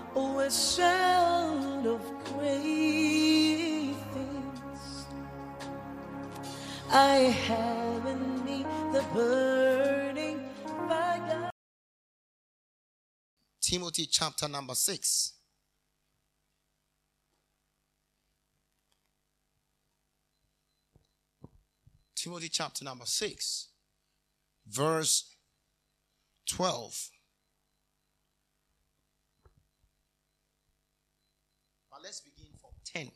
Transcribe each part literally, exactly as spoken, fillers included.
Oh, a sound of great things I have in me, the burning fire. Timothy chapter number six. Timothy chapter number six, verse twelve. But let's begin from ten.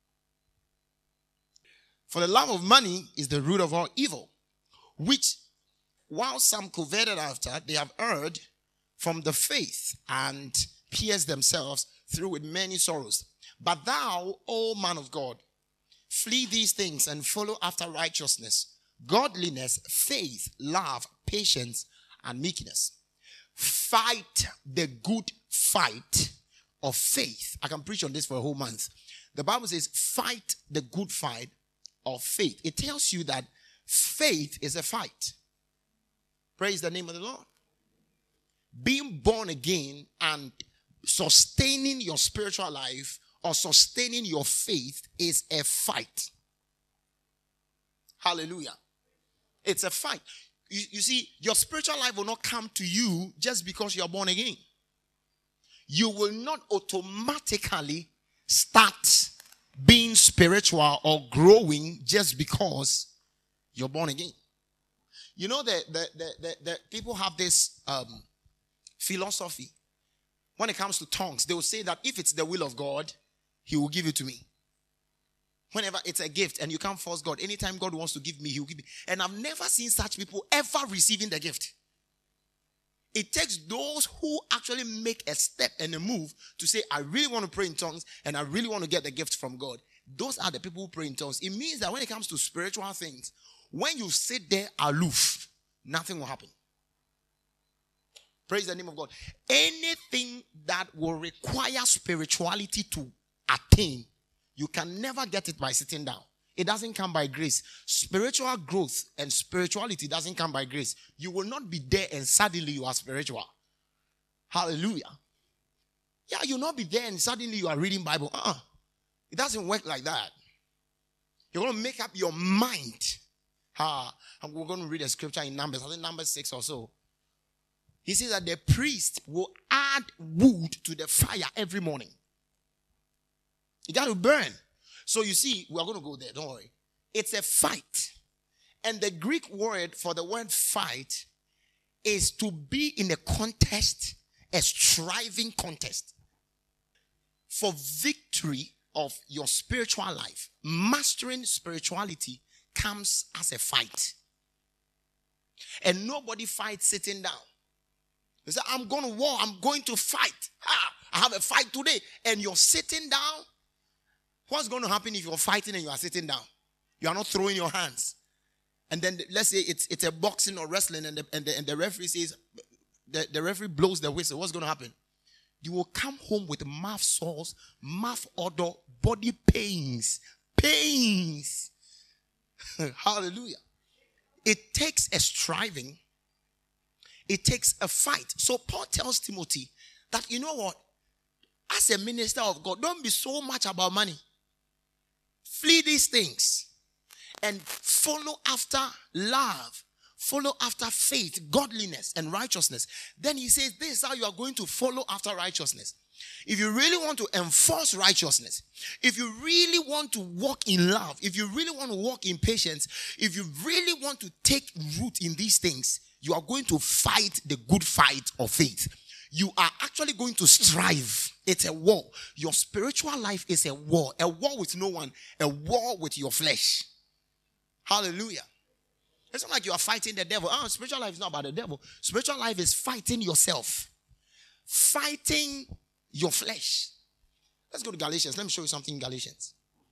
For the love of money is the root of all evil, which while some coveted after, they have erred from the faith and pierced themselves through with many sorrows. But thou, O man of God, flee these things and follow after righteousness, godliness, faith, love, patience, and meekness. Fight the good fight of faith. I can preach on this for a whole month. The Bible says, fight the good fight of faith. It tells you that faith is a fight. Praise the name of the Lord. Being born again and sustaining your spiritual life or sustaining your faith is a fight. Hallelujah. It's a fight. You, you see, your spiritual life will not come to you just because you are born again. You will not automatically start being spiritual or growing just because you're born again. You know that the, the, the, the people have this um, philosophy. When it comes to tongues, they will say that if it's the will of God, He will give it to me. Whenever it's a gift and you can't force God, anytime God wants to give me, He will give me. And I've never seen such people ever receiving the gift. It takes those who actually make a step and a move to say, I really want to pray in tongues and I really want to get the gift from God. Those are the people who pray in tongues. It means that when it comes to spiritual things, when you sit there aloof, nothing will happen. Praise the name of God. Anything that will require spirituality to attain, you can never get it by sitting down. It doesn't come by grace. Spiritual growth and spirituality doesn't come by grace. You will not be there and suddenly you are spiritual. Hallelujah. Yeah, you'll not be there and suddenly you are reading Bible. Uh-uh. It doesn't work like that. You're going to make up your mind. Ah, and we're going to read a scripture in Numbers. I think Numbers six or so. He says that the priest will add wood to the fire every morning. You got to burn. So you see, we are going to go there. Don't worry. It's a fight. And the Greek word for the word fight is to be in a contest, a striving contest. For victory of your spiritual life, mastering spirituality comes as a fight. And nobody fights sitting down. They say, I'm going to war. I'm going to fight. Ah, I have a fight today. And you're sitting down. What's going to happen if you're fighting and you are sitting down? You are not throwing your hands. And then let's say it's it's a boxing or wrestling and the, and the, and the referee says, the, the referee blows the whistle. What's going to happen? You will come home with mouth sores, mouth odor, body pains. Pains. Hallelujah. It takes a striving. It takes a fight. So Paul tells Timothy that, you know what? As a minister of God, don't be so much about money. Flee these things and follow after love. Follow after faith, godliness, and righteousness. Then he says, this is how you are going to follow after righteousness. If you really want to enforce righteousness, if you really want to walk in love, if you really want to walk in patience, if you really want to take root in these things, you are going to fight the good fight of faith. You are actually going to strive. It's a war. Your spiritual life is a war. A war with no one. A war with your flesh. Hallelujah. It's not like you are fighting the devil. Oh, spiritual life is not about the devil. Spiritual life is fighting yourself. Fighting your flesh. Let's go to Galatians. Let me show you something in Galatians.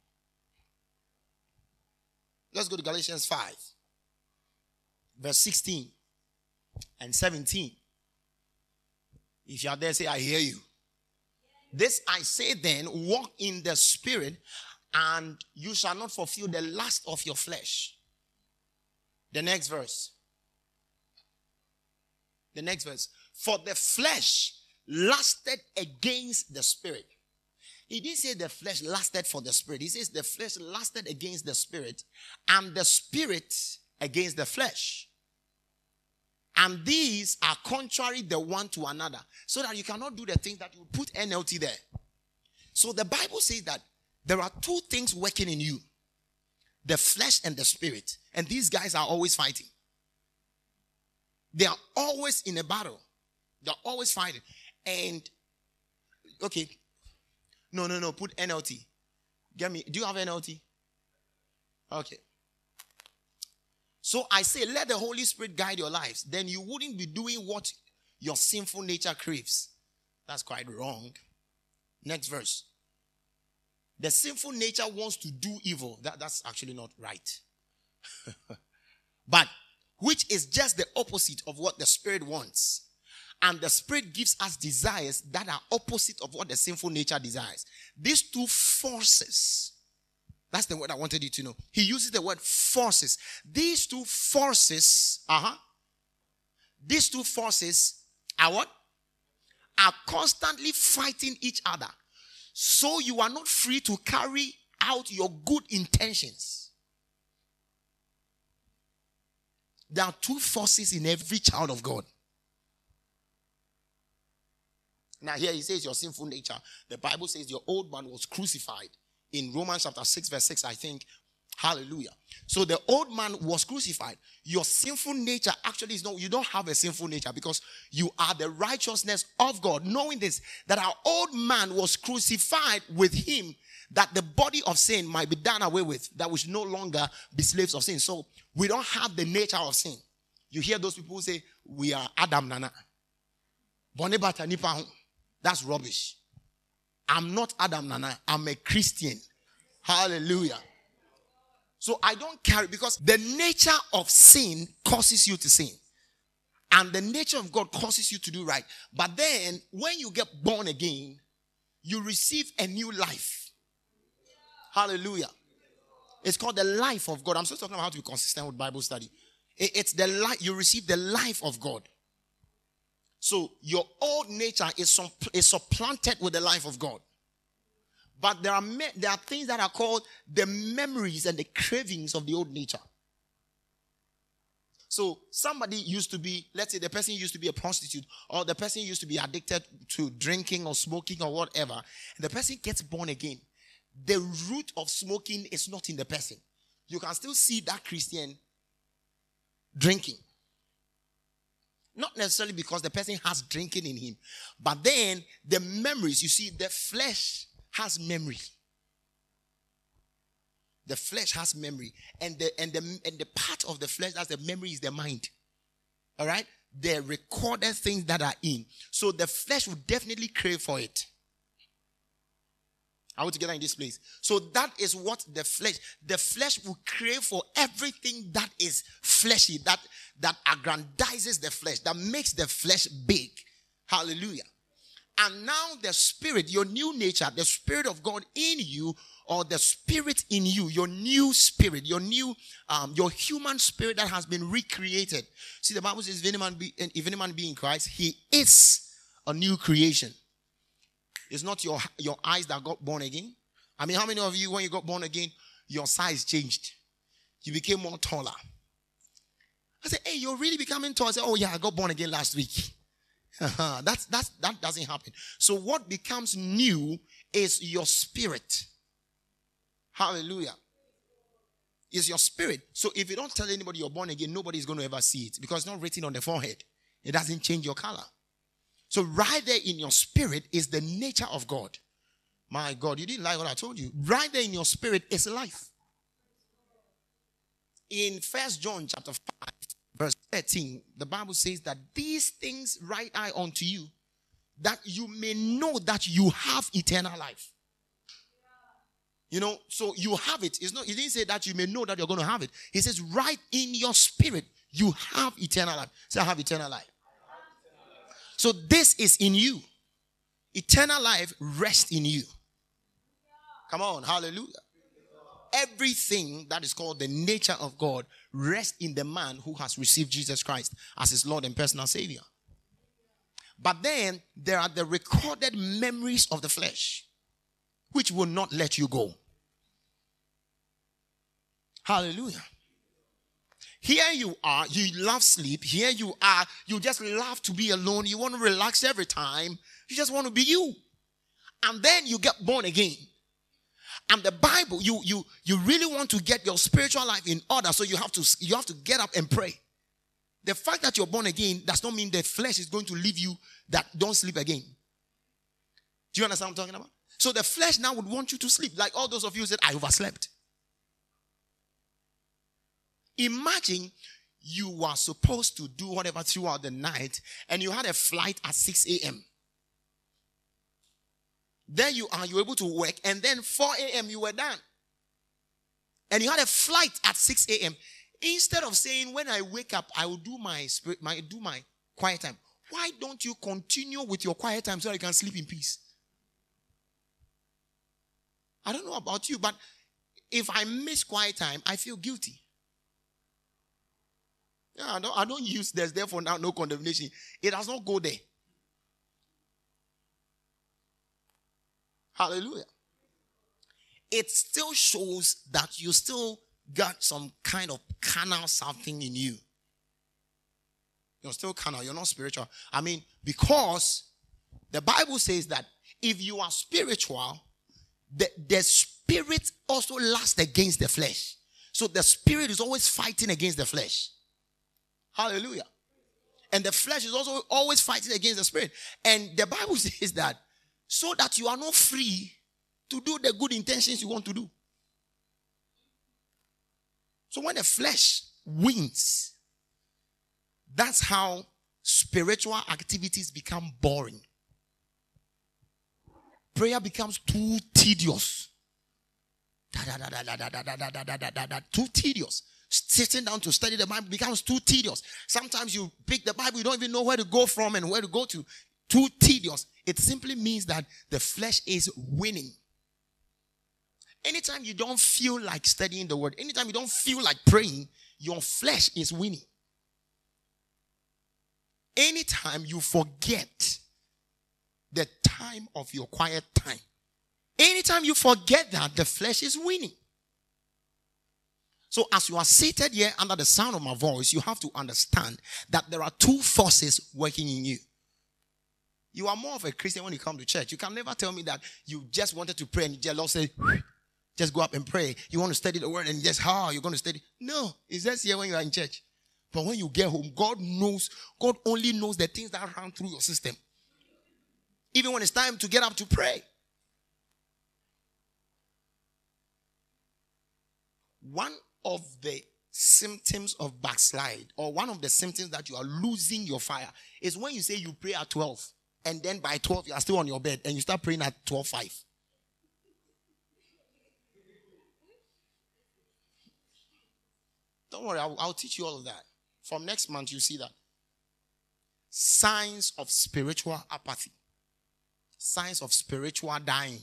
Let's go to Galatians five. Verse sixteen and seventeen. If you are there, say, I hear you. This I say then, walk in the spirit, and you shall not fulfill the lust of your flesh. The next verse. The next verse. For the flesh lasted against the spirit. He didn't say the flesh lasted for the spirit. He says the flesh lasted against the spirit and the spirit against the flesh. And these are contrary the one to another, so that you cannot do the thing that you put N L T there. So the Bible says that there are two things working in you, the flesh and the spirit. And these guys are always fighting. They are always in a battle. They're always fighting. And, okay. No, no, no. Put N L T. Get me. Do you have N L T? Okay. So I say, let the Holy Spirit guide your lives. Then you wouldn't be doing what your sinful nature craves. That's quite wrong. Next verse. The sinful nature wants to do evil. That, that's actually not right. But which is just the opposite of what the Spirit wants. And the Spirit gives us desires that are opposite of what the sinful nature desires. These two forces, that's the word I wanted you to know. He uses the word forces. These two forces, uh-huh. These two forces are what? Are constantly fighting each other. So you are not free to carry out your good intentions. There are two forces in every child of God. Now here he says your sinful nature. The Bible says your old man was crucified. In Romans chapter six verse six, I think. Hallelujah. So the old man was crucified. Your sinful nature actually is not, you don't have a sinful nature because you are the righteousness of God. Knowing this, that our old man was crucified with him, that the body of sin might be done away with, that we should no longer be slaves of sin. So we don't have the nature of sin. You hear those people who say, we are Adam Nana. That's rubbish. I'm not Adam Nana. I'm a Christian. Hallelujah. So I don't carry, because the nature of sin causes you to sin. And the nature of God causes you to do right. But then, when you get born again, you receive a new life. Hallelujah. It's called the life of God. I'm still talking about how to be consistent with Bible study. It's the life, you receive the life of God. So your old nature is, is supplanted with the life of God. But there are, me- there are things that are called the memories and the cravings of the old nature. So somebody used to be, let's say the person used to be a prostitute, or the person used to be addicted to drinking or smoking or whatever. And the person gets born again. The root of smoking is not in the person. You can still see that Christian drinking. Not necessarily because the person has drinking in him. But then the memories, you see, the flesh has memory. The flesh has memory. And the and the and the part of the flesh that's the memory is the mind. All right? The recorded things that are in. So the flesh will definitely crave for it. Are we together in this place? So that is what the flesh, the flesh will crave for everything that is fleshy, that, that aggrandizes the flesh, that makes the flesh big. Hallelujah. And now the spirit, your new nature, the spirit of God in you, or the spirit in you, your new spirit, your new, um, your human spirit that has been recreated. See, the Bible says, if any man be, if any man be in Christ, he is a new creation. It's not your, your eyes that got born again. I mean, how many of you, when you got born again, your size changed? You became more taller. I said, hey, you're really becoming tall. I said, oh yeah, I got born again last week. that's, that's, that doesn't happen. So what becomes new is your spirit. Hallelujah. Is your spirit. So if you don't tell anybody you're born again, nobody's going to ever see it because it's not written on the forehead. It doesn't change your color. So right there in your spirit is the nature of God. My God, you didn't like what I told you. Right there in your spirit is life. In First John chapter five, verse thirteen, the Bible says that these things write I unto you, that you may know that you have eternal life. You know, so you have it. It's not, he didn't say that you may know that you're going to have it. He says, right in your spirit, you have eternal life. Say, I have eternal life. So this is in you. Eternal life rests in you. Come on, hallelujah. Everything that is called the nature of God rests in the man who has received Jesus Christ as his Lord and personal Savior. But then there are the recorded memories of the flesh, which will not let you go. Hallelujah. Here you are, you love sleep. Here you are, you just love to be alone. You want to relax every time. You just want to be you. And then you get born again. And the Bible, you you you really want to get your spiritual life in order, so you have to you have to get up and pray. The fact that you're born again does not mean the flesh is going to leave you that don't sleep again. Do you understand what I'm talking about? So the flesh now would want you to sleep. Like all those of you who said, I overslept. Imagine you were supposed to do whatever throughout the night and you had a flight at six a.m. There you are, you were able to work, and then four a.m. you were done. And you had a flight at six a.m. Instead of saying, when I wake up, I will do my spirit, my do my quiet time. Why don't you continue with your quiet time so that you can sleep in peace? I don't know about you, but if I miss quiet time, I feel guilty. Yeah, I don't, I don't use there's therefore now no condemnation. It does not go there. Hallelujah. It still shows that you still got some kind of carnal something in you. You're still carnal. You're not spiritual. I mean, because the Bible says that if you are spiritual, the, the spirit also lasts against the flesh. So the spirit is always fighting against the flesh. Hallelujah. And the flesh is also always fighting against the spirit. And the Bible says that so that you are not free to do the good intentions you want to do. So when the flesh wins, that's how spiritual activities become boring. Prayer becomes too tedious. Da, da, da, da, da, da, da, da, da, da, da, da, too tedious. Sitting down to study the Bible becomes too tedious. Sometimes you pick the Bible, you don't even know where to go from and where to go to. Too tedious. It simply means that the flesh is winning. Anytime you don't feel like studying the word, anytime you don't feel like praying, your flesh is winning. Anytime you forget the time of your quiet time, anytime you forget that, the flesh is winning. So as you are seated here under the sound of my voice, you have to understand that there are two forces working in you. You are more of a Christian when you come to church. You can never tell me that you just wanted to pray and the Lord said, just go up and pray. You want to study the word and just, how oh, you're going to study? No, it's just here when you are in church. But when you get home, God knows, God only knows the things that run through your system. Even when it's time to get up to pray. One of the symptoms of backslide, or one of the symptoms that you are losing your fire, is when you say you pray at twelve. And then by twelve, you are still on your bed and you start praying at twelve five. Don't worry, I'll, I'll teach you all of that. From next month, you see that. Signs of spiritual apathy. Signs of spiritual dying.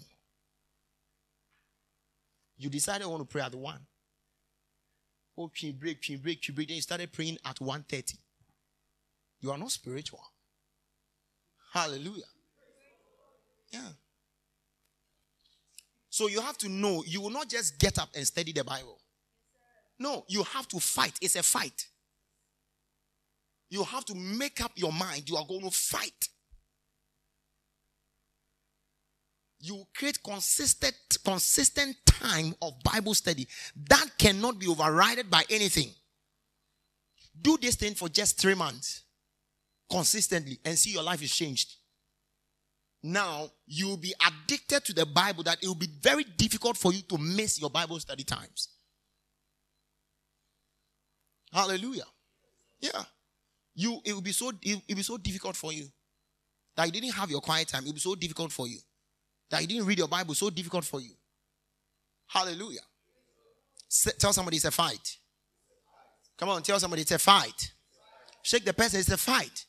You decided you want to pray at one. Oh, break, break, break, break. Then you started praying at one thirty. You are not spiritual. Hallelujah. Yeah. So you have to know, you will not just get up and study the Bible. No, you have to fight. It's a fight. You have to make up your mind. You are going to fight. You create consistent, consistent time of Bible study. That cannot be overridden by anything. Do this thing for just three months. Consistently, and see your life is changed. Now, you will be addicted to the Bible that it will be very difficult for you to miss your Bible study times. Hallelujah. Yeah. You, it will be so, it will be so difficult for you that you didn't have your quiet time. It will be so difficult for you that you didn't read your Bible. So difficult for you. Hallelujah. Say, tell somebody it's a fight. Come on, tell somebody it's a fight. Shake the person, it's a fight.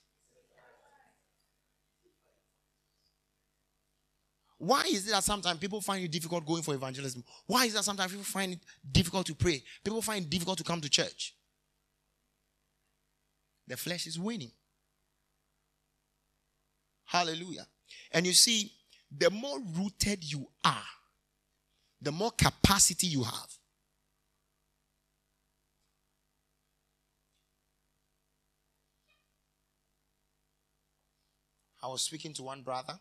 Why is it that sometimes people find it difficult going for evangelism? Why is it that sometimes people find it difficult to pray? People find it difficult to come to church. The flesh is winning. Hallelujah. And you see, the more rooted you are, the more capacity you have. I was speaking to one brother,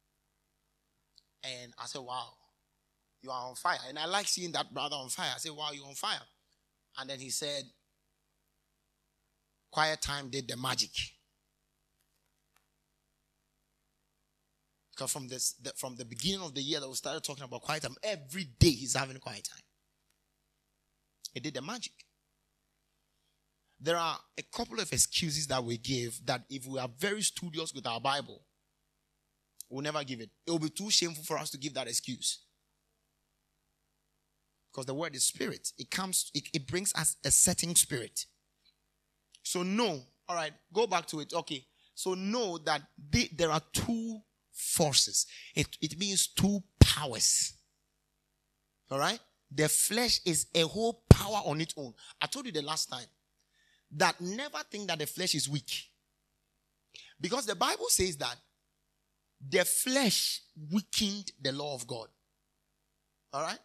and I said, wow, you are on fire. And I like seeing that brother on fire. I said, wow, you're on fire. And then he said, quiet time did the magic. Because from this, the, from the beginning of the year that we started talking about quiet time, every day he's having a quiet time. It did the magic. There are a couple of excuses that we give that if we are very studious with our Bible, we'll never give it. It will be too shameful for us to give that excuse. Because the word is spirit. It comes, it, it brings us a setting spirit. So know, all right, go back to it. Okay, so know that they, there are two forces. It, it means two powers. All right? The flesh is a whole power on its own. I told you the last time that never think that the flesh is weak. Because the Bible says that the flesh weakened the law of God. All right?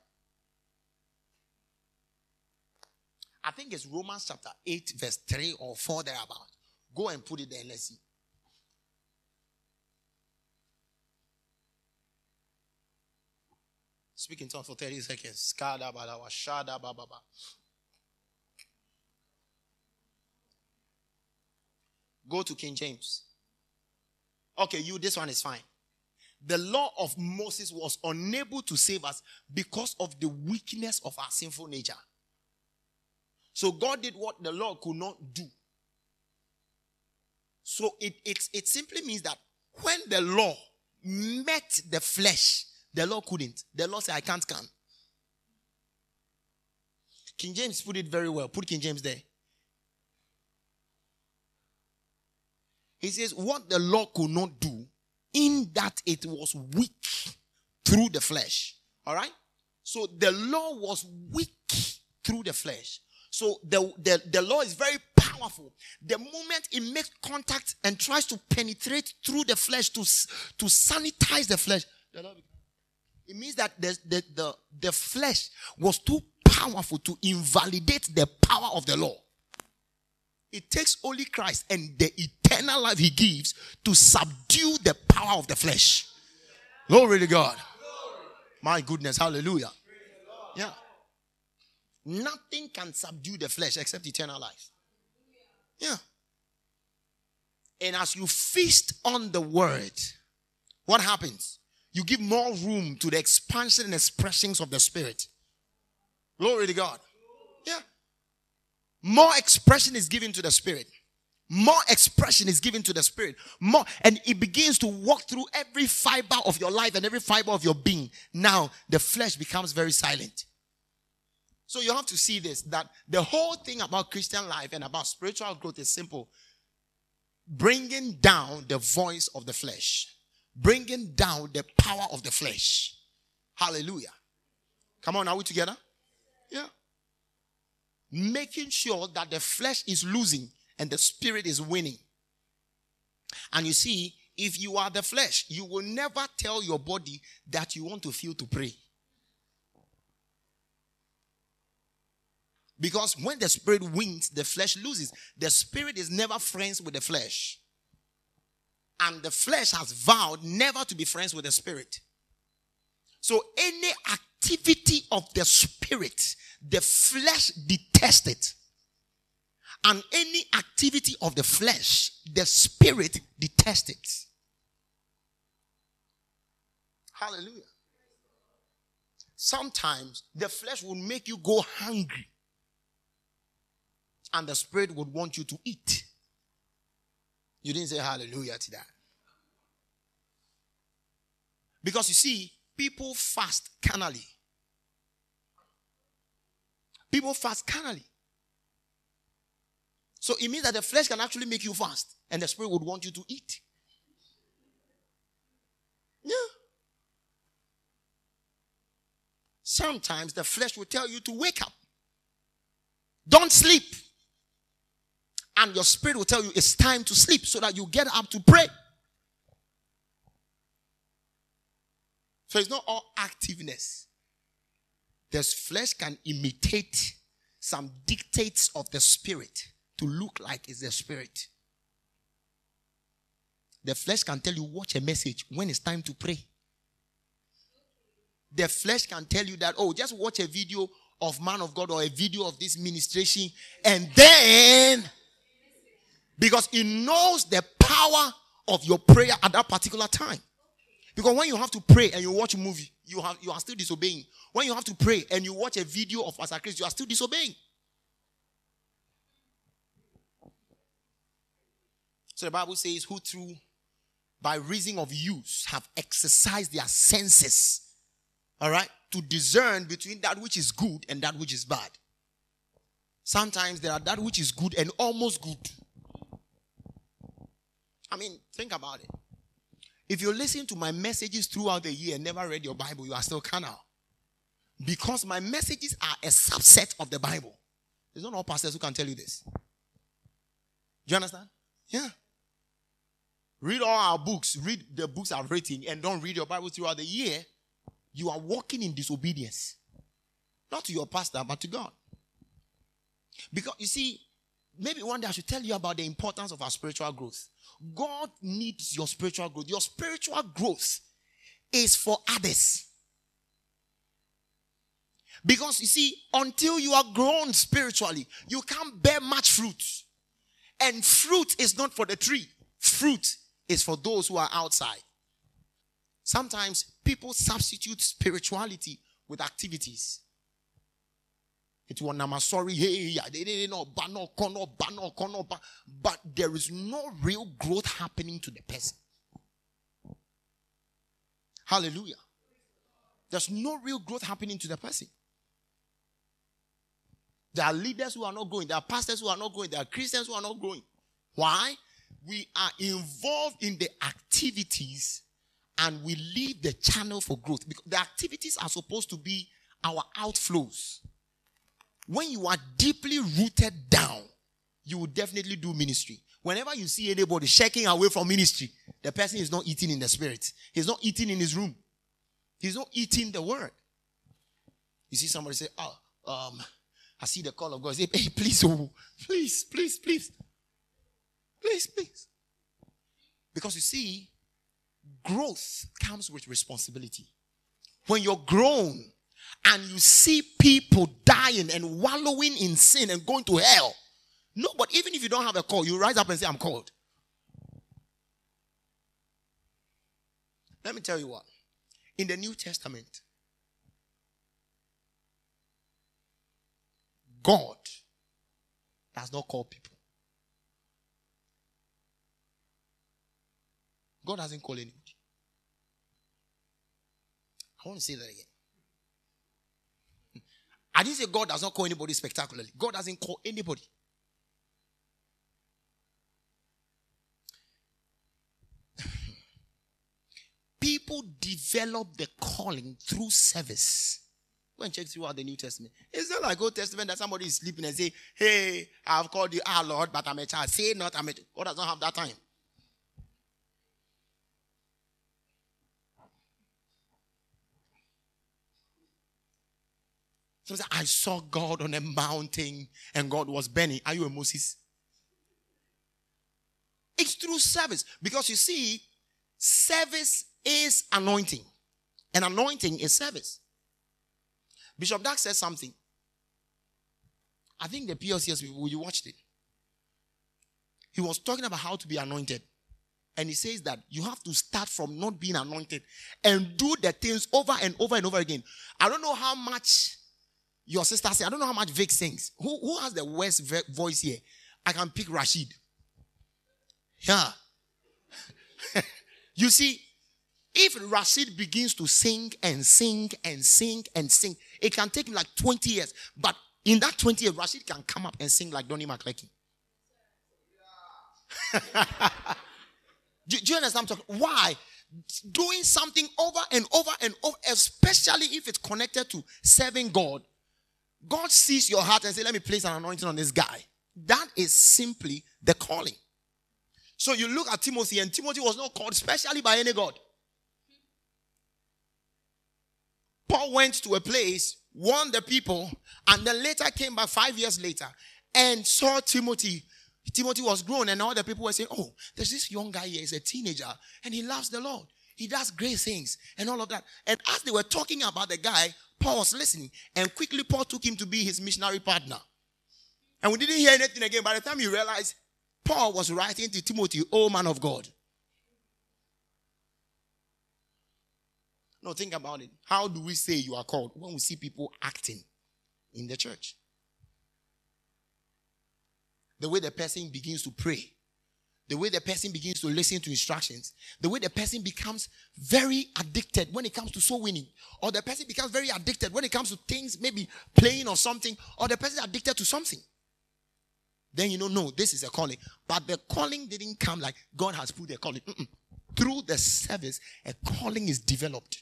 I think it's Romans chapter eight, verse three or four thereabout. Go and put it there and let's see. Speak in tongues for thirty seconds. Go to King James. Okay, you, this one is fine. The law of Moses was unable to save us because of the weakness of our sinful nature. So God did what the law could not do. So it, it, it simply means that when the law met the flesh, the law couldn't. The law said, I can't come. King James put it very well. Put King James there. He says, what the law could not do, in that it was weak through the flesh. All right? So the law was weak through the flesh. So the, the, the law is very powerful. The moment it makes contact and tries to penetrate through the flesh to, to sanitize the flesh, the law becomes. It means that the, the, the, the flesh was too powerful to invalidate the power of the law. It takes only Christ and the eternal life he gives to subdue the power of the flesh. Glory to God. My goodness, hallelujah. Yeah. Nothing can subdue the flesh except eternal life. Yeah. And as you feast on the word, what happens? You give more room to the expansion and expressions of the Spirit. Glory to God. Yeah. More expression is given to the Spirit. More expression is given to the Spirit. More, and it begins to walk through every fiber of your life and every fiber of your being. Now, the flesh becomes very silent. So you have to see this, that the whole thing about Christian life and about spiritual growth is simple. Bringing down the voice of the flesh. Bringing down the power of the flesh. Hallelujah. Come on, are we together? Yeah. Making sure that the flesh is losing and the spirit is winning. And you see, if you are the flesh, you will never tell your body that you want to feel to pray. Because when the spirit wins, the flesh loses. The spirit is never friends with the flesh. And the flesh has vowed never to be friends with the spirit. So any activity of the spirit, the flesh detests it. And any activity of the flesh, the spirit detests it. Hallelujah. Sometimes the flesh will make you go hungry. And the spirit would want you to eat. You didn't say hallelujah to that. Because you see, people fast carnally. People fast carnally. So it means that the flesh can actually make you fast. And the spirit would want you to eat. Yeah. Sometimes the flesh will tell you to wake up. Don't sleep. And your spirit will tell you it's time to sleep so that you get up to pray. So it's not all activeness. This flesh can imitate some dictates of the spirit to look like it's the spirit. The flesh can tell you, watch a message when it's time to pray. The flesh can tell you that, oh, just watch a video of man of God or a video of this ministration, and then, because it knows the power of your prayer at that particular time. Because when you have to pray and you watch a movie, you have you are still disobeying. When you have to pray and you watch a video of Pastor Chris, you are still disobeying. So the Bible says, who through by reason of use have exercised their senses, all right, to discern between that which is good and that which is bad. Sometimes there are that which is good and almost good. I mean, think about it. If you listen to my messages throughout the year and never read your Bible, you are still carnal. Because my messages are a subset of the Bible. There's not all pastors who can tell you this. Do you understand? Yeah. Read all our books. Read the books I've written and don't read your Bible throughout the year. You are walking in disobedience. Not to your pastor, but to God. Because, you see, maybe one day I should tell you about the importance of our spiritual growth. God needs your spiritual growth. Your spiritual growth is for others. Because, you see, until you are grown spiritually, you can't bear much fruit. And fruit is not for the tree. Fruit is for those who are outside. Sometimes people substitute spirituality with activities. It was namasori, hey, they didn't know, but there is no real growth happening to the person. Hallelujah. There's no real growth happening to the person. There are leaders who are not growing. There are pastors who are not growing. There are Christians who are not growing. Why? We are involved in the activities and we leave the channel for growth. Because the activities are supposed to be our outflows. When you are deeply rooted down, you will definitely do ministry. Whenever you see anybody shaking away from ministry, the person is not eating in the spirit. He's not eating in his room. He's not eating the word. You see somebody say, oh, um, I see the call of God. Say, hey, please, oh, please, please, please. Please, please. Because you see, growth comes with responsibility. When you're grown and you see people dying and wallowing in sin and going to hell, no, but even if you don't have a call, you rise up and say, I'm called. Let me tell you what. In the New Testament, God does not call people. God doesn't call anybody. I want to say that again. I didn't say God does not call anybody spectacularly. God doesn't call anybody. People develop the calling through service. Go and check throughout the New Testament. It's not like Old Testament that somebody is sleeping and say, hey, I've called you our Lord, but I'm a child. Say not, I'm a child. God does not have that time. So I saw God on a mountain and God was burning. Are you a Moses? It's through service. Because you see, service is anointing. And anointing is service. Bishop Dark said something. I think the P L C S people, you watched it. He was talking about how to be anointed. And he says that you have to start from not being anointed and do the things over and over and over again. I don't know how much your sister says. I don't know how much Vic sings. Who, who has the worst voice here? I can pick Rashid. Yeah. You see, if Rashid begins to sing and sing and sing and sing, it can take him like twenty years. But in that twenty years, Rashid can come up and sing like Donnie McClurkin. do, do you understand what I'm talking? Why? Doing something over and over and over, especially if it's connected to serving God. God sees your heart and says, let me place an anointing on this guy. That is simply the calling. So you look at Timothy, and Timothy was not called specially by any God. Paul went to a place, warned the people, and then later came back five years later and saw Timothy. Timothy was grown, and all the people were saying, oh, there's this young guy here, he's a teenager, and he loves the Lord. He does great things and all of that. And as they were talking about the guy, Paul was listening, and quickly Paul took him to be his missionary partner. And we didn't hear anything again. By the time you realize, Paul was writing to Timothy, oh man of God. No, think about it. How do we say you are called? When we see people acting in the church. The way the person begins to pray. The way the person begins to listen to instructions. The way the person becomes very addicted when it comes to soul winning. Or the person becomes very addicted when it comes to things, maybe playing or something. Or the person is addicted to something. Then you know, no, this is a calling. But the calling didn't come like God has put a calling. Mm-mm. Through the service, a calling is developed.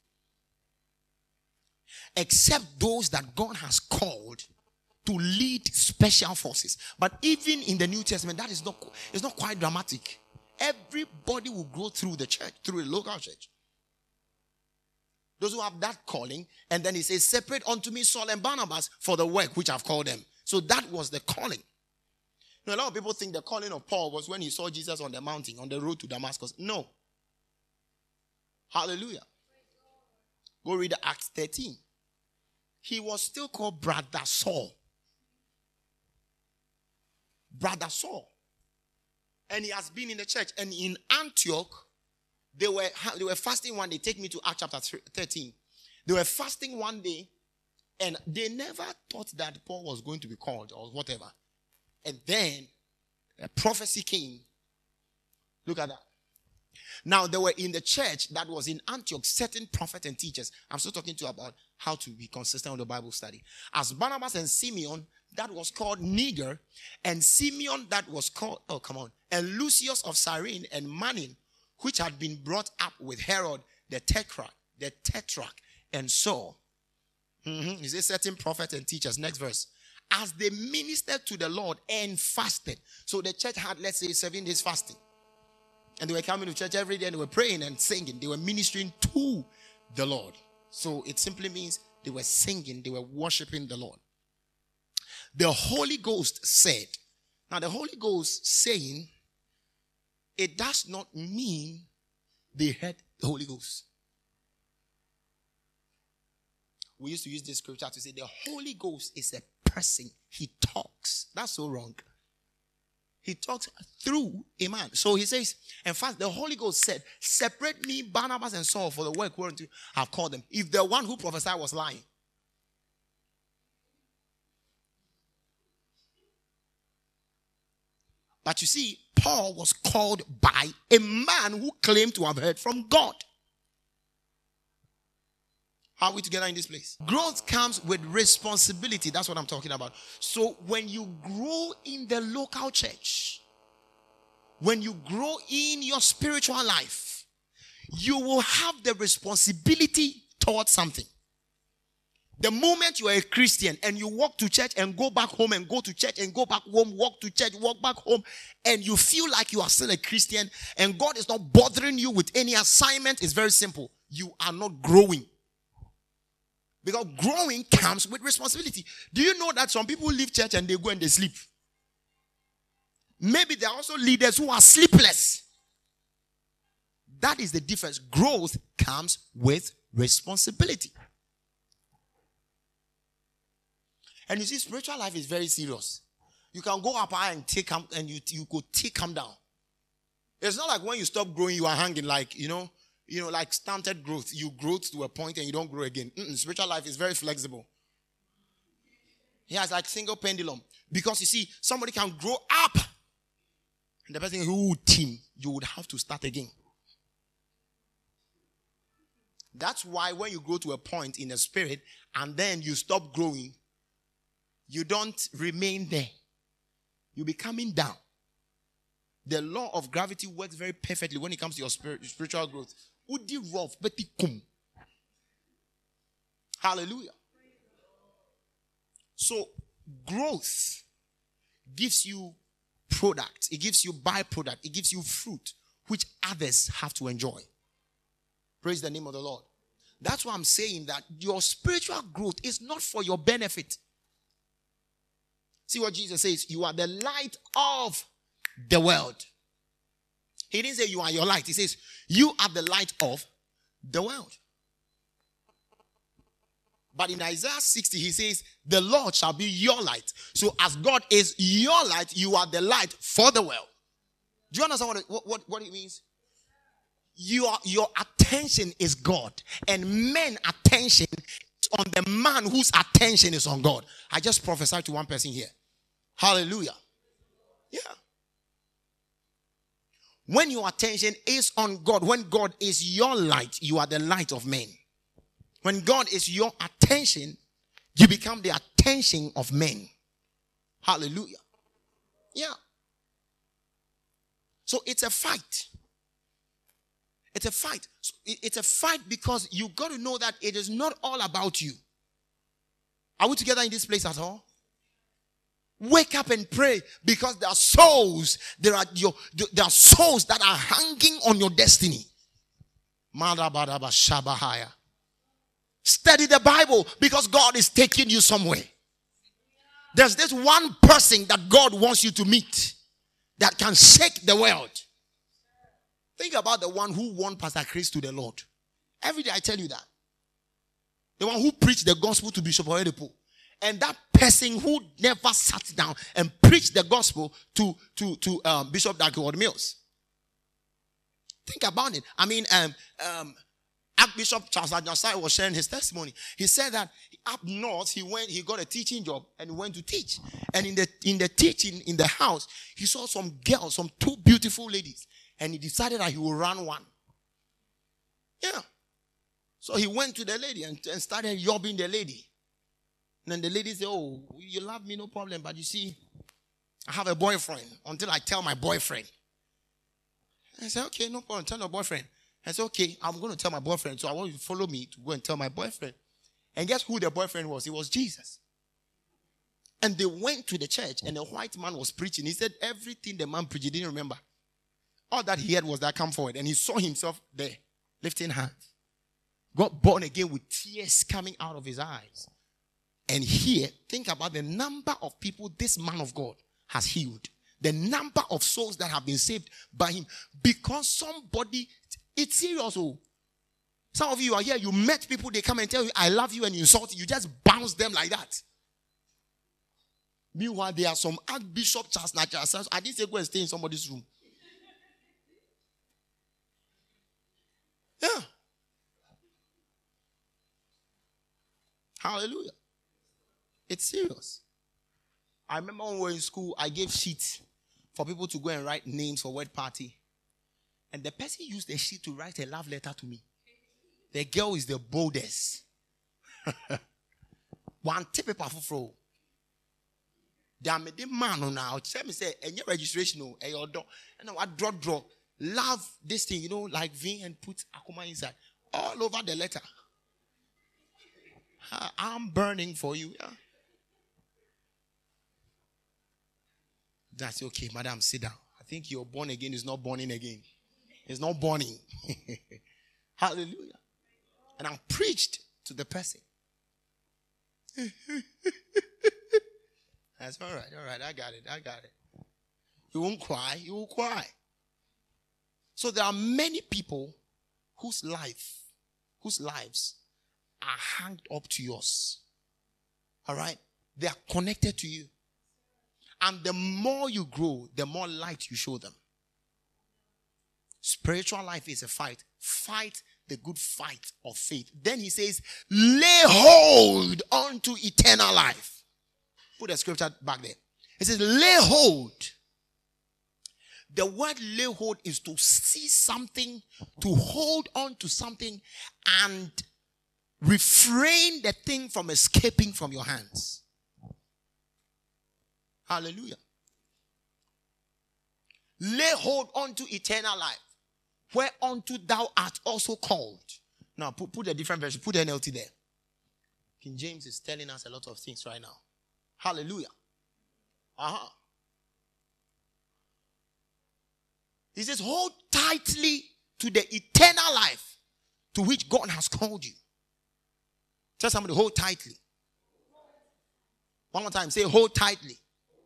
Except those that God has called to lead special forces. But even in the New Testament, that is not, it's not quite dramatic. Everybody will grow through the church, through the local church. Those who have that calling, and then he says, separate unto me Saul and Barnabas for the work which I've called them. So that was the calling. You know, a lot of people think the calling of Paul was when he saw Jesus on the mountain, on the road to Damascus. No. Hallelujah. Go read Acts thirteen. He was still called Brother Saul. Brother Saul. And he has been in the church. And in Antioch, they were, they were fasting one day. Take me to Acts chapter thirteen. They were fasting one day. And they never thought that Paul was going to be called or whatever. And then a prophecy came. Look at that. Now, there were in the church that was in Antioch certain prophets and teachers. I'm still talking to you about how to be consistent with the Bible study. As Barnabas and Simeon, that was called Niger, and Simeon, that was called, oh, come on, and Lucius of Cyrene and Manin, which had been brought up with Herod, the tetrarch, the tetrarch, and Saul. Mm-hmm. He says certain prophets and teachers. Next verse. As they ministered to the Lord and fasted. So the church had, let's say, seven days fasting. And they were coming to church every day and they were praying and singing. They were ministering to the Lord. So it simply means they were singing, they were worshiping the Lord. The Holy Ghost said, now the Holy Ghost saying, it does not mean they had the Holy Ghost. We used to use this scripture to say the Holy Ghost is a person. He talks. That's so wrong. He talks through a man. So he says, in fact, the Holy Ghost said, separate me, Barnabas and Saul, for the work whereunto I have called them. If the one who prophesied was lying. But you see, Paul was called by a man who claimed to have heard from God. How are we together in this place? Growth comes with responsibility. That's what I'm talking about. So when you grow in the local church, when you grow in your spiritual life, you will have the responsibility towards something. The moment you are a Christian and you walk to church and go back home and go to church and go back home, walk to church, walk back home, and you feel like you are still a Christian and God is not bothering you with any assignment, it's very simple. You are not growing. Because growing comes with responsibility. Do you know that some people leave church and they go and they sleep? Maybe there are also leaders who are sleepless. That is the difference. Growth comes with responsibility. And you see, spiritual life is very serious. You can go up high and take come and you you could take come down. It's not like when you stop growing, you are hanging like, you know, you know, like stunted growth. You grow to a point and you don't grow again. Mm-mm, spiritual life is very flexible. Yeah, it's like single pendulum. Because you see, somebody can grow up. And the person who team, you would have to start again. That's why when you grow to a point in the spirit and then you stop growing, you don't remain there. You be coming down. The law of gravity works very perfectly when it comes to your spirit, spiritual growth. Hallelujah. So, growth gives you product. It gives you byproduct. It gives you fruit, which others have to enjoy. Praise the name of the Lord. That's why I'm saying that your spiritual growth is not for your benefit. See what Jesus says? You are the light of the world. He didn't say you are your light. He says you are the light of the world. But in Isaiah sixty, he says, the Lord shall be your light. So as God is your light, you are the light for the world. Do you understand what it, what, what, what it means? Your, your attention is God. And men's attention is on the man whose attention is on God. I just prophesied to one person here. Hallelujah. Yeah. When your attention is on God, when God is your light, you are the light of men. When God is your attention, you become the attention of men. Hallelujah. Yeah. So it's a fight. It's a fight. It's a fight because you got to know that it is not all about you. Are we together in this place at all? Wake up and pray, because there are souls, there are your, there are souls that are hanging on your destiny. Study the Bible, because God is taking you somewhere. There's this one person that God wants you to meet that can shake the world. Think about the one who won Pastor Chris to the Lord. Every day I tell you that. The one who preached the gospel to Bishop Oyedepo. And that person who never sat down and preached the gospel to, to, to um, Bishop Dag Heward-Mills. Think about it. I mean, um, um, Archbishop Charles Adjasai was sharing his testimony. He said that up north, he went, he got a teaching job and he went to teach. And in the, in the teaching, in the house, he saw some girls, some two beautiful ladies. And he decided that he would run one. Yeah. So he went to the lady and, and started yobbing the lady. And then the lady said, oh, you love me, no problem. But you see, I have a boyfriend until I tell my boyfriend. I said, okay, no problem. Tell your boyfriend. I said, okay, I'm going to tell my boyfriend. So I want you to follow me to go and tell my boyfriend. And guess who the boyfriend was? It was Jesus. And they went to the church and a white man was preaching. He said everything the man preached, he didn't remember. All that he had was that come forward. And he saw himself there, lifting hands. Got born again with tears coming out of his eyes. And here, think about the number of people this man of God has healed. The number of souls that have been saved by him. Because somebody, it's serious. Oh. Some of you are here, you met people, they come and tell you, I love you, and you insult you. You just bounce them like that. Meanwhile, there are some Archbishop Charles Nacha. I didn't say go and stay in somebody's room. Yeah. Hallelujah. It's serious. I remember when we were in school, I gave sheets for people to go and write names for word party. And the person used the sheet to write a love letter to me. The girl is the boldest. One tip of fro. Damn it, the man now. Tell me say, any registration no, eh your dog. And I draw draw. Love this thing, you know, like V and put Akuma inside. All over the letter. I'm burning for you. Yeah. That's okay, madam, sit down. I think you're born again is not born in again. It's not burning. Hallelujah. And I preached to the person. That's all right, all right, I got it, I got it. You won't cry, you will cry. So there are many people whose life, whose lives are hanged up to yours. All right? They are connected to you. And the more you grow, the more light you show them. Spiritual life is a fight. Fight the good fight of faith. Then he says, lay hold onto eternal life. Put the scripture back there. It says, lay hold. The word lay hold is to see something, to hold on to something, and refrain the thing from escaping from your hands. Hallelujah. Lay hold unto eternal life, whereunto thou art also called. Now, put, put a different version. Put the N L T there. King James is telling us a lot of things right now. Hallelujah. Uh-huh. He says, hold tightly to the eternal life to which God has called you. Tell somebody, hold tightly. One more time, say hold tightly.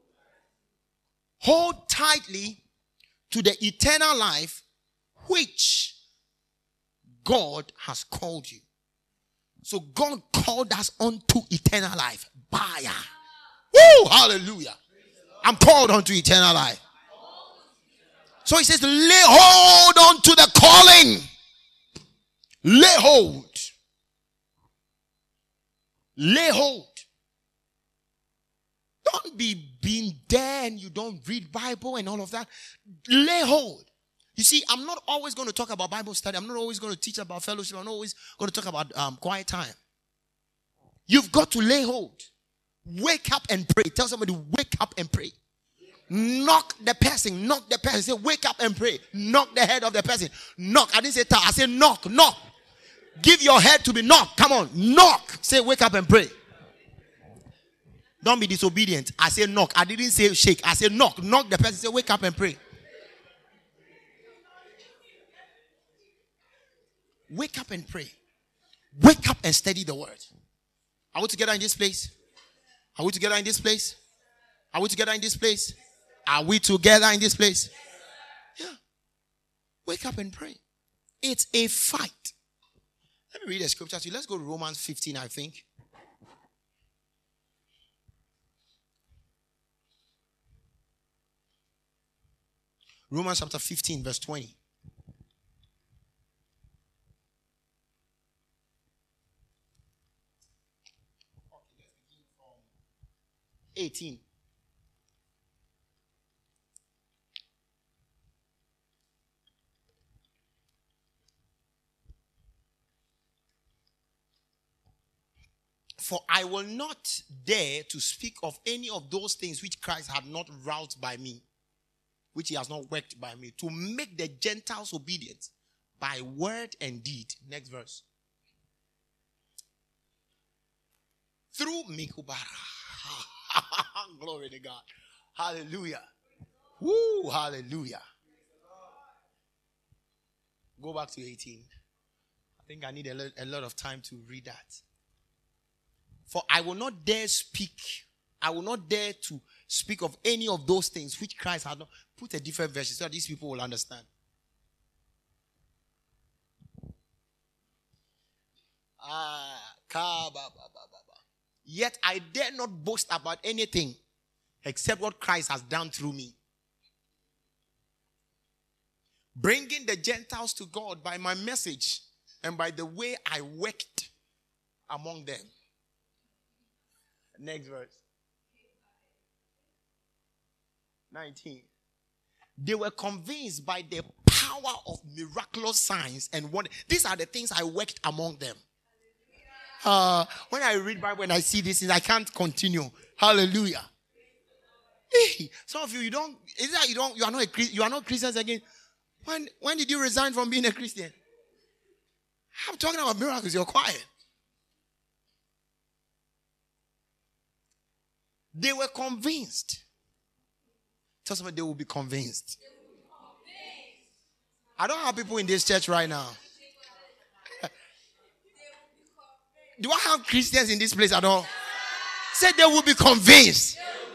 Hold tightly to the eternal life which God has called you. So God called us unto eternal life. Baya. Woo! Hallelujah. I'm called unto eternal life. So he says, lay hold on to the calling. Lay hold. Lay hold. Don't be being there and you don't read Bible and all of that. Lay hold. You see, I'm not always going to talk about Bible study. I'm not always going to teach about fellowship. I'm not always going to talk about um, quiet time. You've got to lay hold. Wake up and pray. Tell somebody, wake up and pray. Knock the person. Knock the person. Say, wake up and pray. Knock the head of the person. Knock. I didn't say ta. I said knock. Knock. Give your head to be knocked. Come on. Knock. Say, wake up and pray. Don't be disobedient. I say knock. I didn't say shake. I said knock. Knock the person. Say, wake up and pray. Wake up and pray. Wake up and study the word. Are we together in this place? Are we together in this place? Are we together in this place? Are we together in this place? Yeah. Wake up and pray. It's a fight. Let me read the scripture to you. Let's go to Romans fifteen, I think. Romans chapter fifteen, verse twenty. eighteen. For I will not dare to speak of any of those things which Christ had not wrought by me, which he has not worked by me, to make the Gentiles obedient by word and deed. Next verse. Through Mikubara. Glory to God. Hallelujah. Woo, hallelujah. Go back to eighteen. I think I need a, lo- a lot of time to read that. For I will not dare speak. I will not dare to speak of any of those things which Christ had not. Put a different version so that these people will understand. Ah, ka ba ba ba ba ba. Yet I dare not boast about anything except what Christ has done through me. Bringing the Gentiles to God by my message and by the way I worked among them. Next verse. nineteen. They were convinced by the power of miraculous signs and wonders. These are the things I worked among them. Uh, when I read Bible and I see this, I can't continue. Hallelujah. Hey, some of you, you don't. Is that you don't? You are not a you are not Christians again. When when did you resign from being a Christian? I'm talking about miracles. You're quiet. They were convinced. Tell somebody they will be convinced. I don't have people in this church right now. Do I have Christians in this place at all? Say they will be convinced.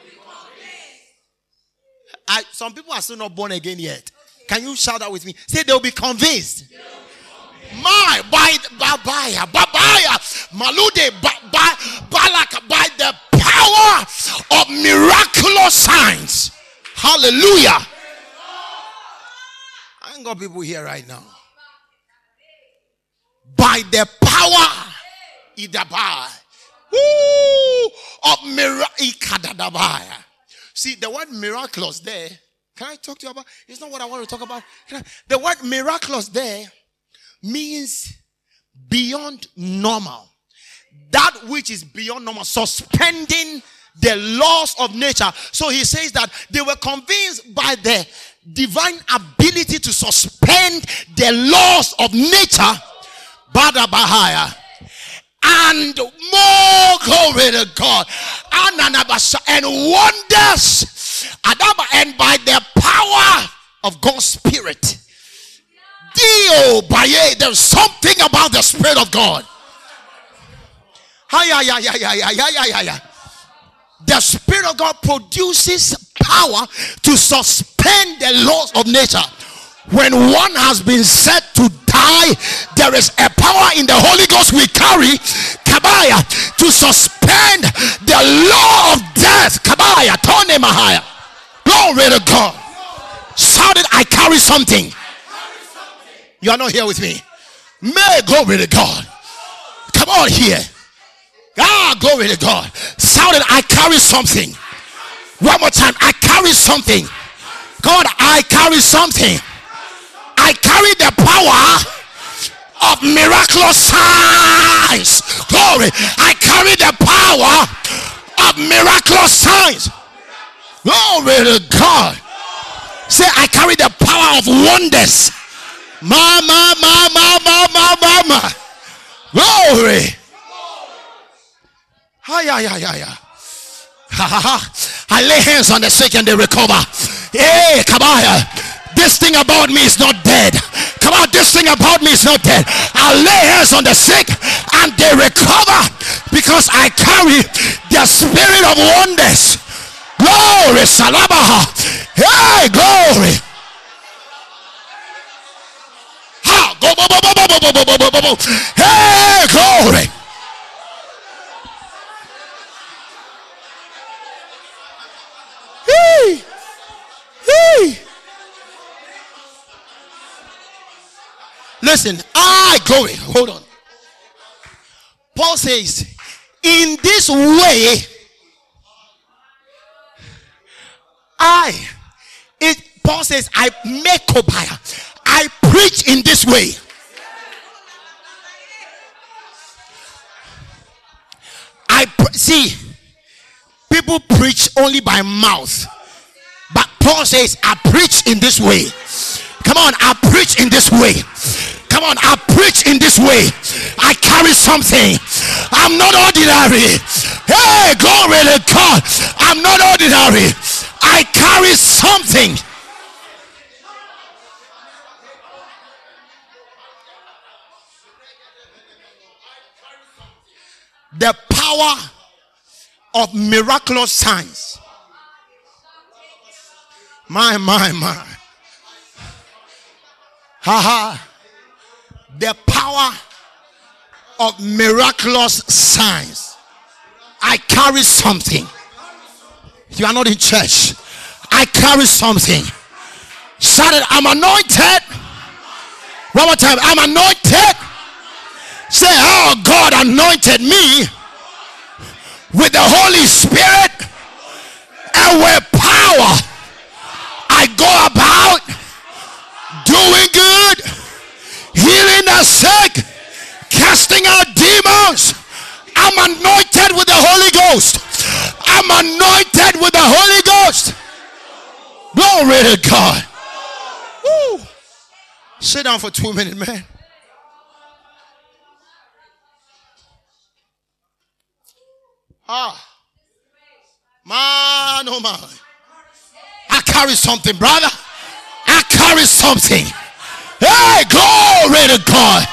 I, some people are still not born again yet. Can you shout that with me? Say they will be convinced. My, by Babaya, Babaya, Malude, Balak, by the power of miraculous signs. Hallelujah. I ain't got people here right now. By the power Idabai. Woo! Of miraculous. See, the word miraculous there. Can I talk to you about? It's not what I want to talk about. I, the word miraculous there means beyond normal. That which is beyond normal. Suspending the laws of nature. So he says that they were convinced by the divine ability to suspend the laws of nature. Bada Bahaya. And more glory to God. And wonders. And by the power of God's Spirit. Dio Baye. There's something about the Spirit of God. Hi, yeah, yeah, yeah, yeah, yeah, yeah, yeah, yeah, yeah. The Spirit of God produces power to suspend the laws of nature. When one has been set to die, there is a power in the Holy Ghost we carry, kabaya, to suspend the law of death. Kabaya, tone mahaya. Glory to God. Shouted, I carry something. You are not here with me. May glory to God. Come on here. Ah, glory to God. Shouted, I carry something. One more time. I carry something. God, I carry something. I carry the power of miraculous signs. Glory. I carry the power of miraculous signs. Glory to God. Say, I carry the power of wonders. Mama, mama, mama, mama. Glory. Hi, hi, hi, hi, hi. I lay hands on the sick and they recover. Hey, come on. This thing about me is not dead. Come on, this thing about me is not dead. I lay hands on the sick and they recover because I carry the spirit of wonders. Glory, Salabaha. Hey, glory. Ha, go, go, go, go, go, go, go, go, go, go. Hey, glory. Hey, hey. Listen, I glory. Hold on. Paul says, in this way, I, it, Paul says, I make Kobaya. I preach in this way. I pre- see, people preach only by mouth, but Paul says, I preach in this way. Come on, I preach in this way. Come on, I preach in this way. I carry something. I'm not ordinary. Hey, glory to God. I'm not ordinary. I carry something. The power of miraculous signs. My, my, my. Ha ha. The power of miraculous signs. I carry something. You are not in church. I carry something. Shout it, I'm anointed. One more time, I'm anointed. Say, oh, God anointed me with the Holy Spirit and with power. I go about doing good, healing the sick, casting out demons. I'm anointed with the Holy Ghost. I'm anointed with the Holy Ghost. Glory to God. Woo. Sit down for two minutes, man. Ah, man, oh man. I carry something, brother. I carry something. Hey, glory to God.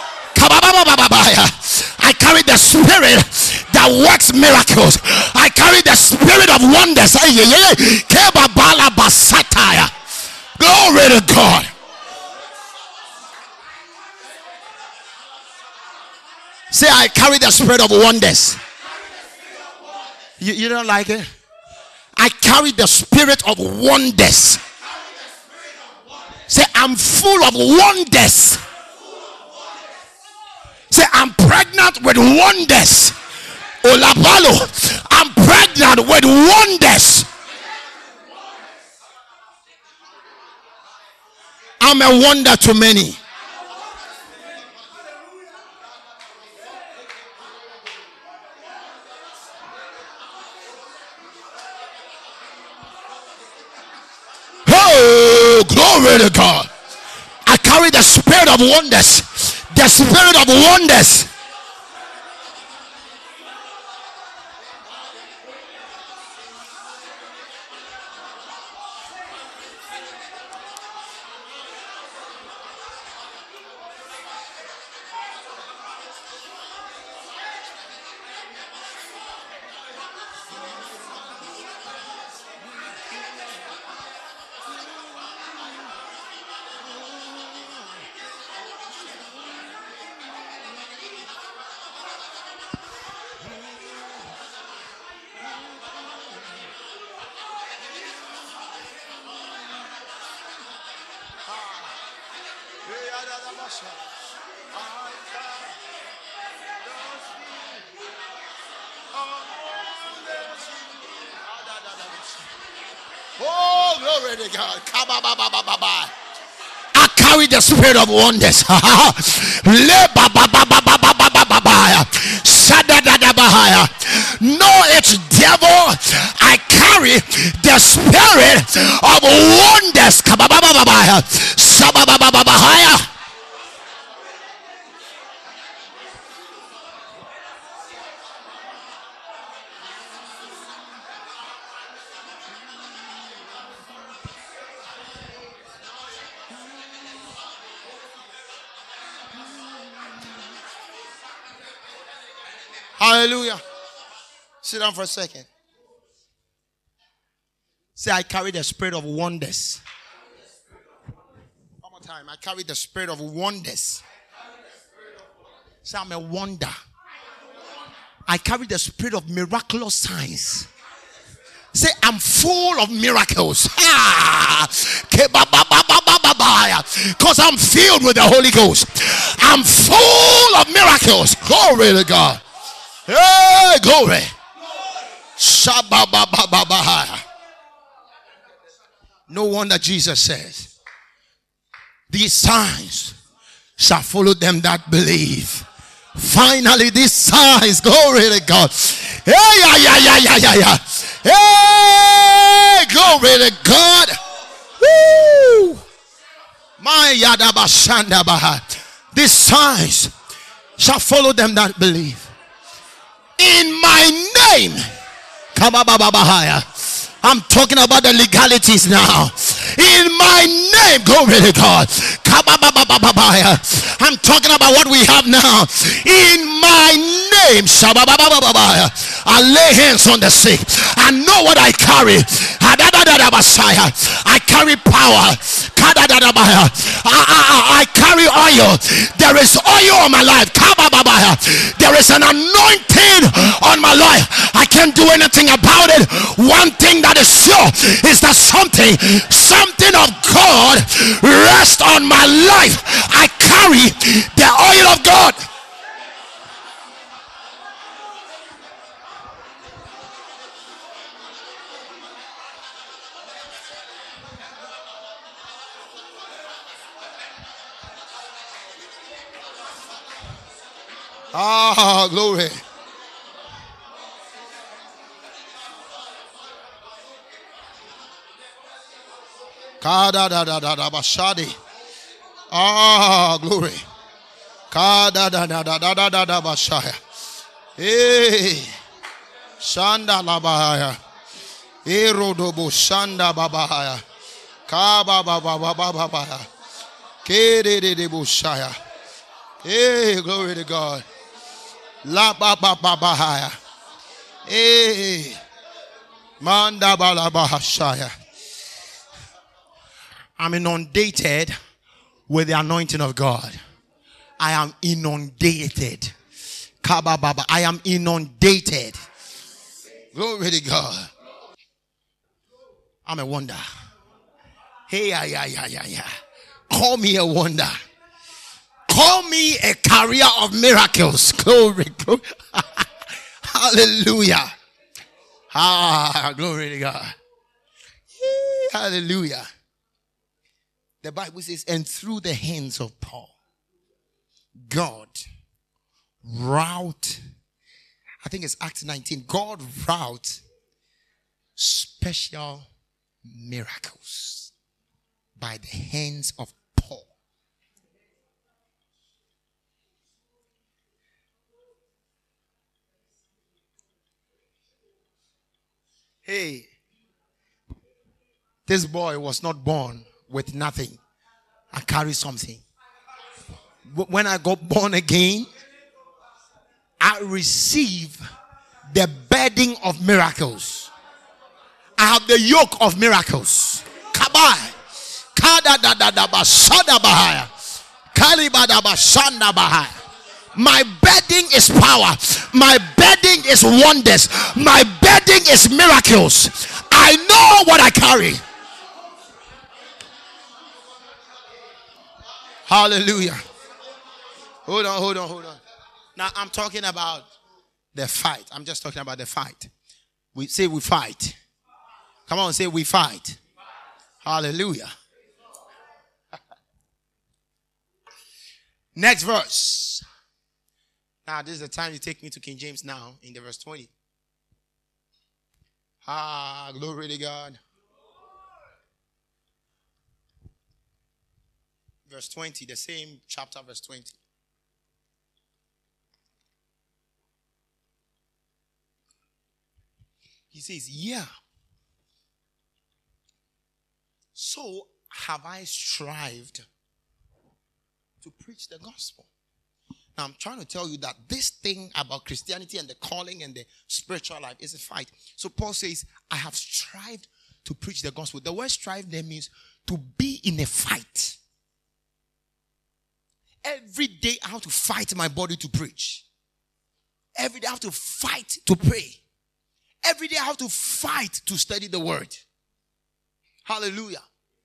I carry the spirit that works miracles. I carry the spirit of wonders. Glory to God. Say, I carry the spirit of wonders. You, you don't like it? I carry the spirit of wonders. Say, I'm full of wonders. Say, I'm pregnant with wonders. Olabalo, I'm pregnant with wonders. I'm a wonder to many. Oh, glory to God. I carry the spirit of wonders. The spirit of wonders. Oh, glory to God. I carry the spirit of wonders. No, it's devil. I carry the spirit of wonders. Hallelujah. Sit down for a second. Say, I carry the spirit of wonders. One more time. I carry the spirit of wonders. Say, I'm a wonder. I carry the spirit of miraculous signs. Say, I'm full of miracles. Because I'm filled with the Holy Ghost. I'm full of miracles. Glory to God. Hey, glory. No wonder Jesus says, these signs shall follow them that believe. Finally, these signs, glory to God. Hey, yeah, yeah, yeah, yeah, yeah, yeah. Hey, glory to God. Woo. My yadabashanda baha. These signs shall follow them that believe. In my name. I'm talking about the legalities now. In my name, glory to God. I'm talking about what we have now. In my name, I lay hands on the sick. I know what I carry. I carry power. I, I, I carry oil. There is oil on my life. There is an anointing on my life. I can't do anything about it. One thing that is sure is that something, something of God rests on my life. I carry the oil of God. Ah, glory. Kada da da da da bashadi. Ah, glory. Kada da da da da da da da bashaya. Hey, shanda la bahaya. Erodobo shanda babahaya. Kaba baba baba baba. Kede de de bushaya. Hey, glory to God. La ba ba ba bahaya. Hey, manda ba la bahashaya. I'm inundated with the anointing of God. I am inundated. Kaba baba. I am inundated. Glory to God. I'm a wonder. Hey, yeah, yeah, yeah, yeah, yeah. Call me a wonder. Call me a carrier of miracles. Glory, glory. Hallelujah. Ah, glory to God. Hallelujah. The Bible says, and through the hands of Paul, God wrought, I think it's Acts nineteen, God wrought special miracles by the hands of Paul. Hey, this boy was not born with nothing. I carry something. When I got born again, I received the burden of miracles. I have the yoke of miracles. Kabai. My burden is power. My burden is wonders. My burden is miracles. I know what I carry. Hallelujah. Hold on, hold on, hold on. Now I'm talking about the fight. I'm just talking about the fight. We say we fight. Come on, say we fight. Hallelujah. Next verse. Now, this is the time you take me to King James now in the verse twenty. Ah, glory to God. Verse twenty, the same chapter, verse twenty. He says, yeah. So have I strived to preach the gospel. Now, I'm trying to tell you that this thing about Christianity and the calling and the spiritual life is a fight. So Paul says, I have strived to preach the gospel. The word strive there means to be in a fight. Every day I have to fight my body to preach. Every day I have to fight to pray. Every day I have to fight to study the word. Hallelujah.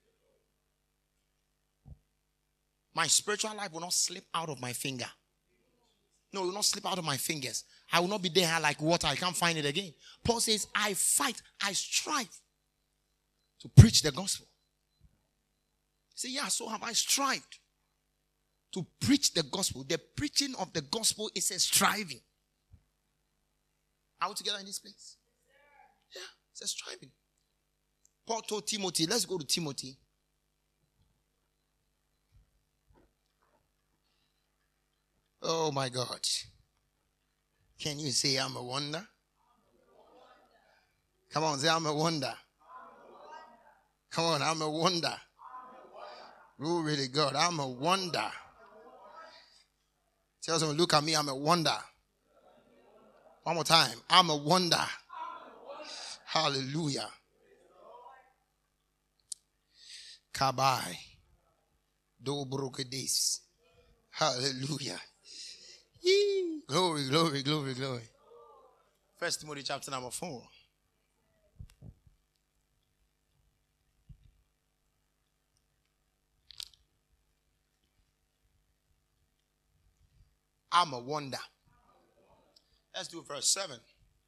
My spiritual life will not slip out of my finger. No, it will not slip out of my fingers. I will not be there like water. I can't find it again. Paul says, I fight, I strive to preach the gospel. Say, yeah, so have I strived to preach the gospel. The preaching of the gospel is a striving. Are we together in this place? Yeah, it's a striving. Paul told Timothy, let's go to Timothy. Oh my God. Can you say I'm a wonder? Come on, say I'm a wonder. Come on, I'm a wonder. Glory to God, I'm a wonder. Tell someone, look at me, I'm a wonder. One more time, I'm a wonder. Hallelujah. Kabai. Dobrokedis. Hallelujah. Yee. Glory, glory, glory, glory. First Timothy chapter number four. I'm a wonder. Let's do verse seven.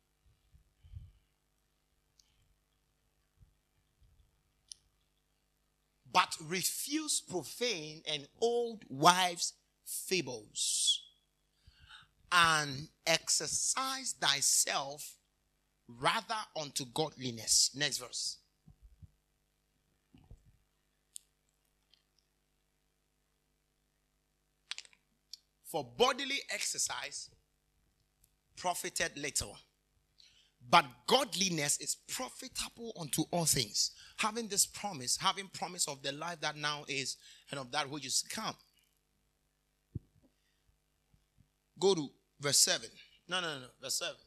But refuse profane and old wives' fables, and exercise thyself rather unto godliness. Next verse. For bodily exercise profited little, but godliness is profitable unto all things. Having this promise, having promise of the life that now is and of that which is to come. Go to verse seven. No, no, no, no. Verse seven.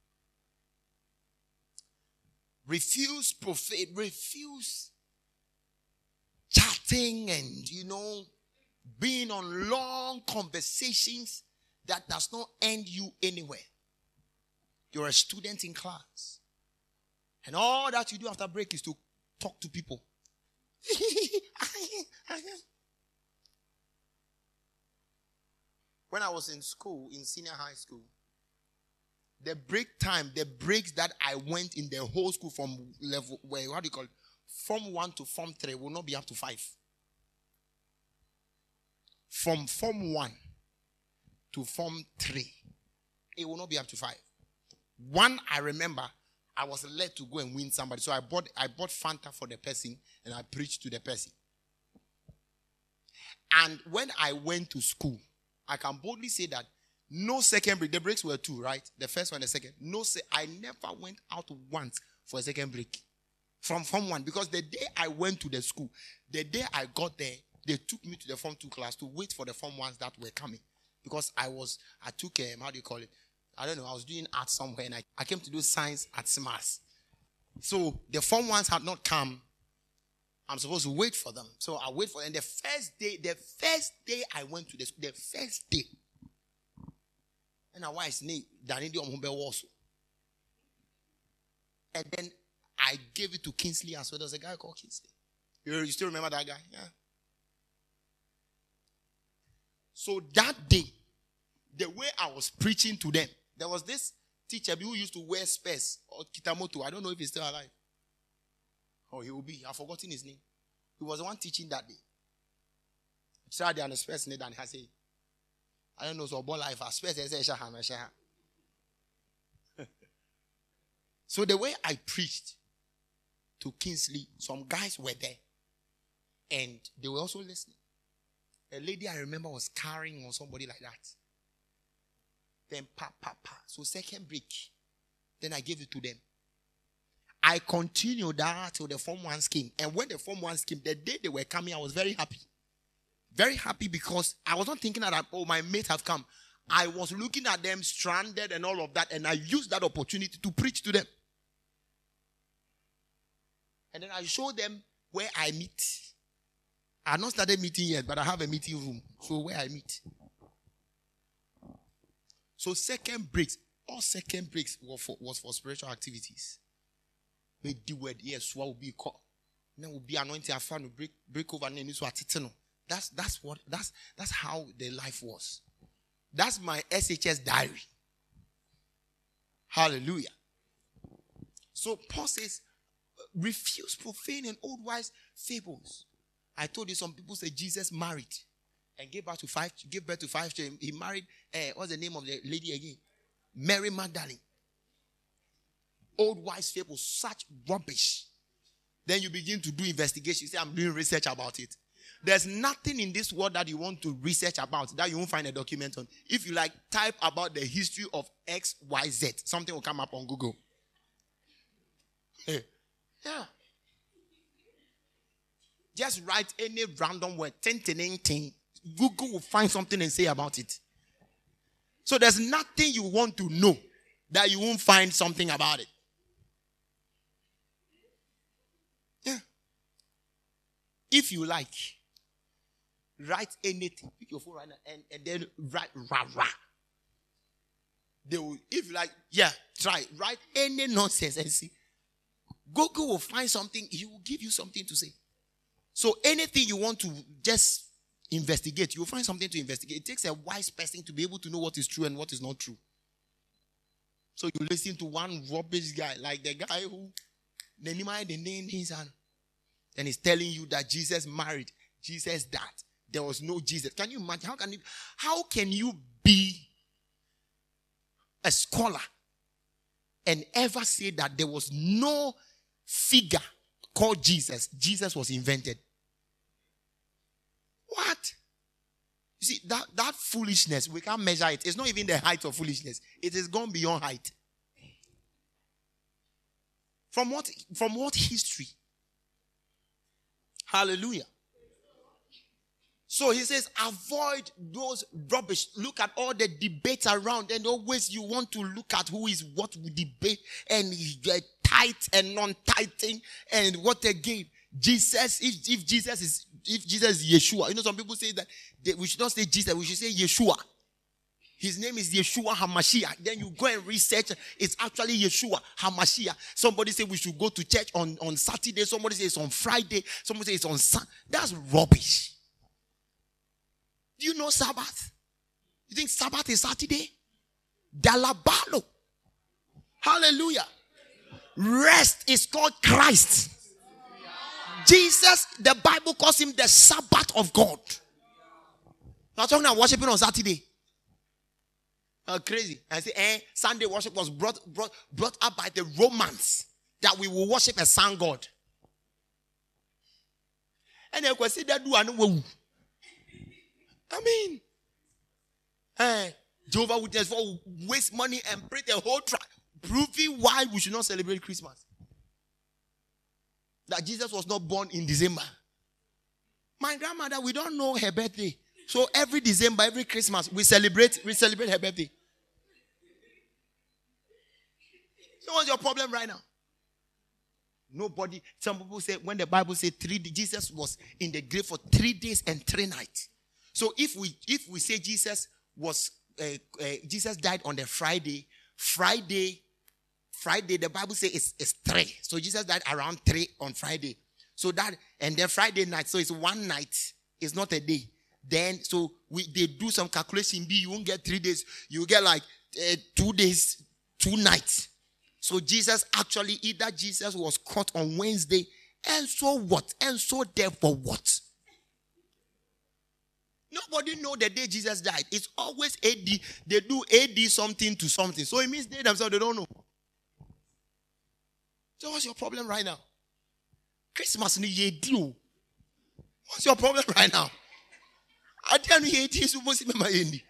Refuse profane, refuse chatting and, you know, being on long conversations that does not end you anywhere. You're a student in class. And all that you do after break is to talk to people. When I was in school, in senior high school, the break time, the breaks that I went in the whole school from level, where, how do you call it? Form one to form three will not be up to five. From form one to form three, it will not be up to five. One, I remember, I was led to go and win somebody. So I bought, I bought Fanta for the person and I preached to the person. And when I went to school, I can boldly say that no second break. The breaks were two, right? The first one, the second. No, say I never went out once for a second break from form one, because the day I went to the school, the day I got there, they took me to the form two class to wait for the form ones that were coming, because I was I took um, how do you call it? I don't know. I was doing art somewhere, and I, I came to do science at SMARS. So the form ones had not come. I'm supposed to wait for them. So I wait for them. And the first day, the first day I went to the school, the first day, and I was named Danidi Omhumbe also. And then I gave it to Kingsley as well. There was a guy called Kingsley. You, you still remember that guy? Yeah. So that day, the way I was preaching to them, there was this teacher who used to wear specs, or Kitamoto. I don't know if he's still alive. Oh, he will be. I've forgotten his name. He was the one teaching that day. Tried the specs and I say, I don't know, so about life. So the way I preached to Kingsley, some guys were there. And they were also listening. A lady I remember was carrying on somebody like that. Then pa, pa, pa. So second break. Then I gave it to them. I continued that till the Form one came. And when the Form one came, the day they were coming, I was very happy. Very happy because I was not thinking that, oh, my mates have come. I was looking at them stranded and all of that. And I used that opportunity to preach to them. And then I showed them where I meet. I have not started meeting yet, but I have a meeting room. So where I meet. So second breaks, all second breaks was for, was for spiritual activities. We do word, yes, what will be called. Then will be anointing, our fun, break, break over, and then this was That's that's what that's that's how the life was. That's my S H S diary. Hallelujah. So Paul says, refuse profane and old wise fables. I told you some people say Jesus married and gave birth to five, gave birth to five children. He married, uh, what's the name of the lady again? Mary Magdalene. Old wise fables, such rubbish. Then you begin to do investigation. You say, I'm doing research about it. There's nothing in this world that you want to research about that you won't find a document on. If you like, type about the history of X, Y, Z. Something will come up on Google. Hey. Yeah. Just write any random word. Ting, ting, ting. Google will find something and say about it. So there's nothing you want to know that you won't find something about it. Yeah. If you like, write anything. Pick your phone right now and, and then write rah rah. They will, if you like, yeah, try. Write any nonsense and see. Google will find something. He will give you something to say. So anything you want to just investigate, you'll find something to investigate. It takes a wise person to be able to know what is true and what is not true. So you listen to one rubbish guy, like the guy who, then he's telling you that Jesus married, Jesus died. There was no Jesus. Can you imagine? How can you, how can you be a scholar and ever say that there was no figure called Jesus? Jesus was invented. What? You see, that, that foolishness, we can't measure it. It's not even the height of foolishness. It has gone beyond height. From what, from what history? Hallelujah. So he says, avoid those rubbish. Look at all the debates around, and always you want to look at who is what we debate, and uh, tight and non-tithing, and what again. Jesus, if, if Jesus is if Jesus is Yeshua, you know, some people say that they, we should not say Jesus, we should say Yeshua. His name is Yeshua HaMashiach. Then you go and research, it's actually Yeshua HaMashiach. Somebody say we should go to church on, on Saturday. Somebody say it's on Friday. Somebody say it's on Sunday. That's rubbish. Do you know Sabbath? You think Sabbath is Saturday? Dalabalo. Hallelujah. Rest is called Christ. Jesus, the Bible calls him the Sabbath of God. Now talking about worshiping on Saturday. Uh, crazy. I say, eh, Sunday worship was brought, brought, brought up by the Romans, that we will worship a sun god. And they consider do I mean, eh, Jehovah Witness for waste money and pray the whole tribe, proving why we should not celebrate Christmas. That Jesus was not born in December. My grandmother, we don't know her birthday. So every December, every Christmas, we celebrate, we celebrate her birthday. So what's your problem right now? Nobody. Some people say when the Bible says three, Jesus was in the grave for three days and three nights. So if we if we say Jesus was uh, uh, Jesus died on the Friday, Friday, Friday, the Bible says it's, it's three. So Jesus died around three on Friday. So that and then Friday night. So it's one night. It's not a day. Then, so we they do some calculation. B, you won't get three days. You get like uh, two days, two nights. So Jesus actually, either Jesus was caught on Wednesday, and so what? And so therefore what? Nobody know the day Jesus died. It's always A D. They do A D something to something. So it means they themselves, they don't know. So what's your problem right now? Christmas ni ye do. What's your problem right now? I didn't hear it is supposed to be.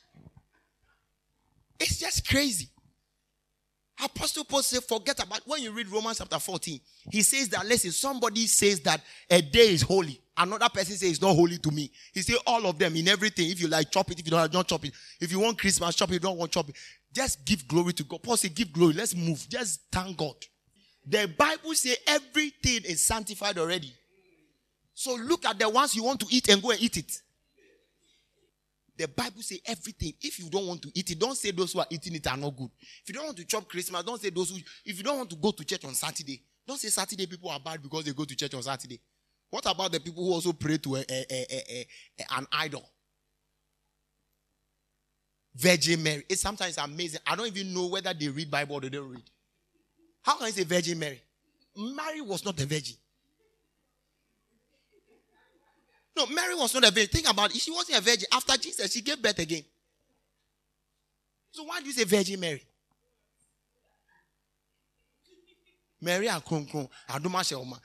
It's just crazy. Apostle Paul said, forget about when you read Romans chapter fourteen. He says that, listen, somebody says that a day is holy. Another person says it's not holy to me. He says all of them in everything. If you like, chop it. If you don't, don't chop it. If you want Christmas, chop it. If you don't want, chop it. Just give glory to God. Paul said, give glory. Let's move. Just thank God. The Bible says everything is sanctified already. So look at the ones you want to eat and go and eat it. The Bible says everything. If you don't want to eat it, don't say those who are eating it are not good. If you don't want to chop Christmas, don't say those who... If you don't want to go to church on Saturday, don't say Saturday people are bad because they go to church on Saturday. What about the people who also pray to a, a, a, a, a, an idol? Virgin Mary. It's sometimes amazing. I don't even know whether they read Bible or they don't read. How can I say Virgin Mary? Mary was not a virgin. No, Mary was not a virgin. Think about it. She wasn't a virgin. After Jesus, she gave birth again. So why do you say Virgin Mary? Mary and Kron Kron. Aduma Shelma.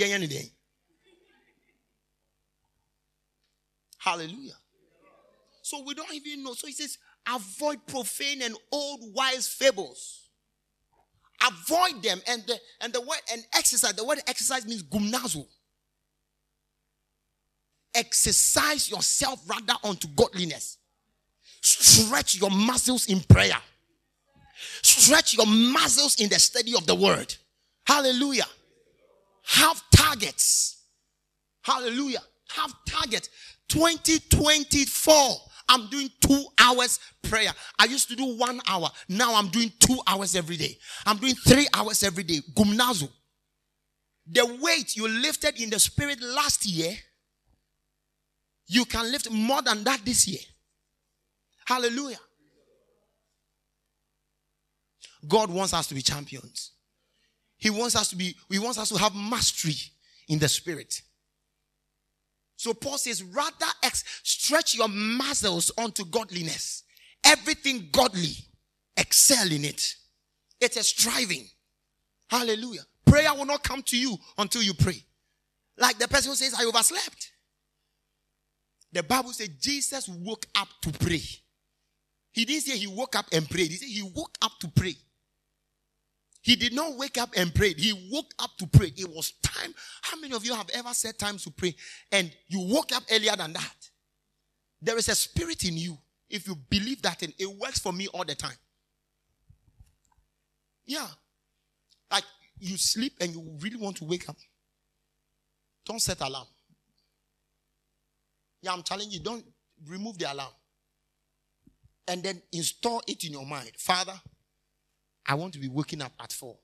Hallelujah. So we don't even know. So he says, avoid profane and old wise fables. Avoid them. And the, and the word and exercise. The word exercise means gumnazo. Exercise yourself rather unto godliness. Stretch your muscles in prayer. Stretch your muscles in the study of the word. Hallelujah. Have targets. Hallelujah. Have targets. twenty twenty-four. I'm doing two hours prayer. I used to do one hour. Now I'm doing two hours every day. I'm doing three hours every day. Gumnazo. The weight you lifted in the spirit last year, you can lift more than that this year. Hallelujah. God wants us to be champions. He wants us to be, he wants us to have mastery in the spirit. So Paul says, rather ex- stretch your muscles onto godliness. Everything godly, excel in it. It's a striving. Hallelujah. Prayer will not come to you until you pray. Like the person who says, I overslept. The Bible says Jesus woke up to pray. He didn't say he woke up and prayed. He said he woke up to pray. He did not wake up and pray. He woke up to pray. It was time. How many of you have ever set time to pray and you woke up earlier than that? There is a spirit in you. If you believe that, and it works for me all the time. Yeah. Like you sleep and you really want to wake up. Don't set alarm. Yeah, I'm telling you, don't remove the alarm. And then install it in your mind. Father, I want to be waking up at four.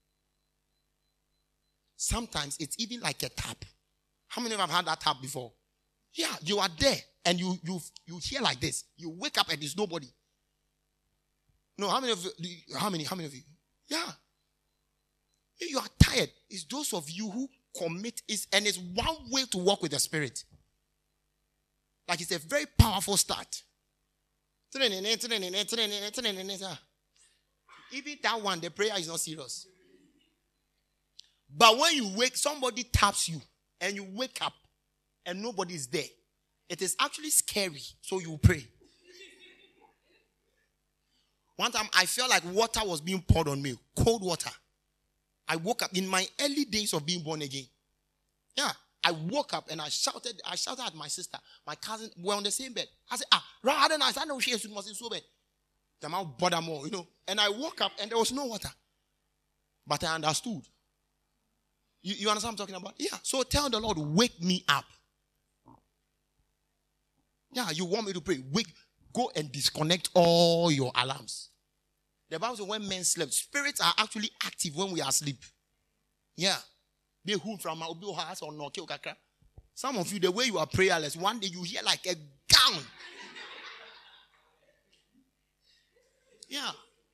Sometimes it's even like a tap. How many of you have had that tap before? Yeah, you are there and you you you hear like this. You wake up and there's nobody. No, how many of you? How many? How many of you? Yeah. You are tired. It's those of you who commit is and it's one way to walk with the Spirit. Like it's a very powerful start. Even that one, the prayer is not serious. But when you wake, somebody taps you and you wake up and nobody is there. It is actually scary. So you pray. One time I felt like water was being poured on me. Cold water. I woke up in my early days of being born again. Yeah. I woke up and I shouted, I shouted at my sister, my cousin, we're on the same bed. I said, ah, rather nice. I know she is so bad. The mouth bother more, you know. And I woke up and there was no water. But I understood. You, you understand what I'm talking about? Yeah. So tell the Lord, wake me up. Yeah, you want me to pray. Wake, go and disconnect all your alarms. The Bible says when men slept, spirits are actually active when we are asleep. Yeah. They who from our house or no kakra. Some of you, the way you are prayerless, one day you hear like a gown. Yeah.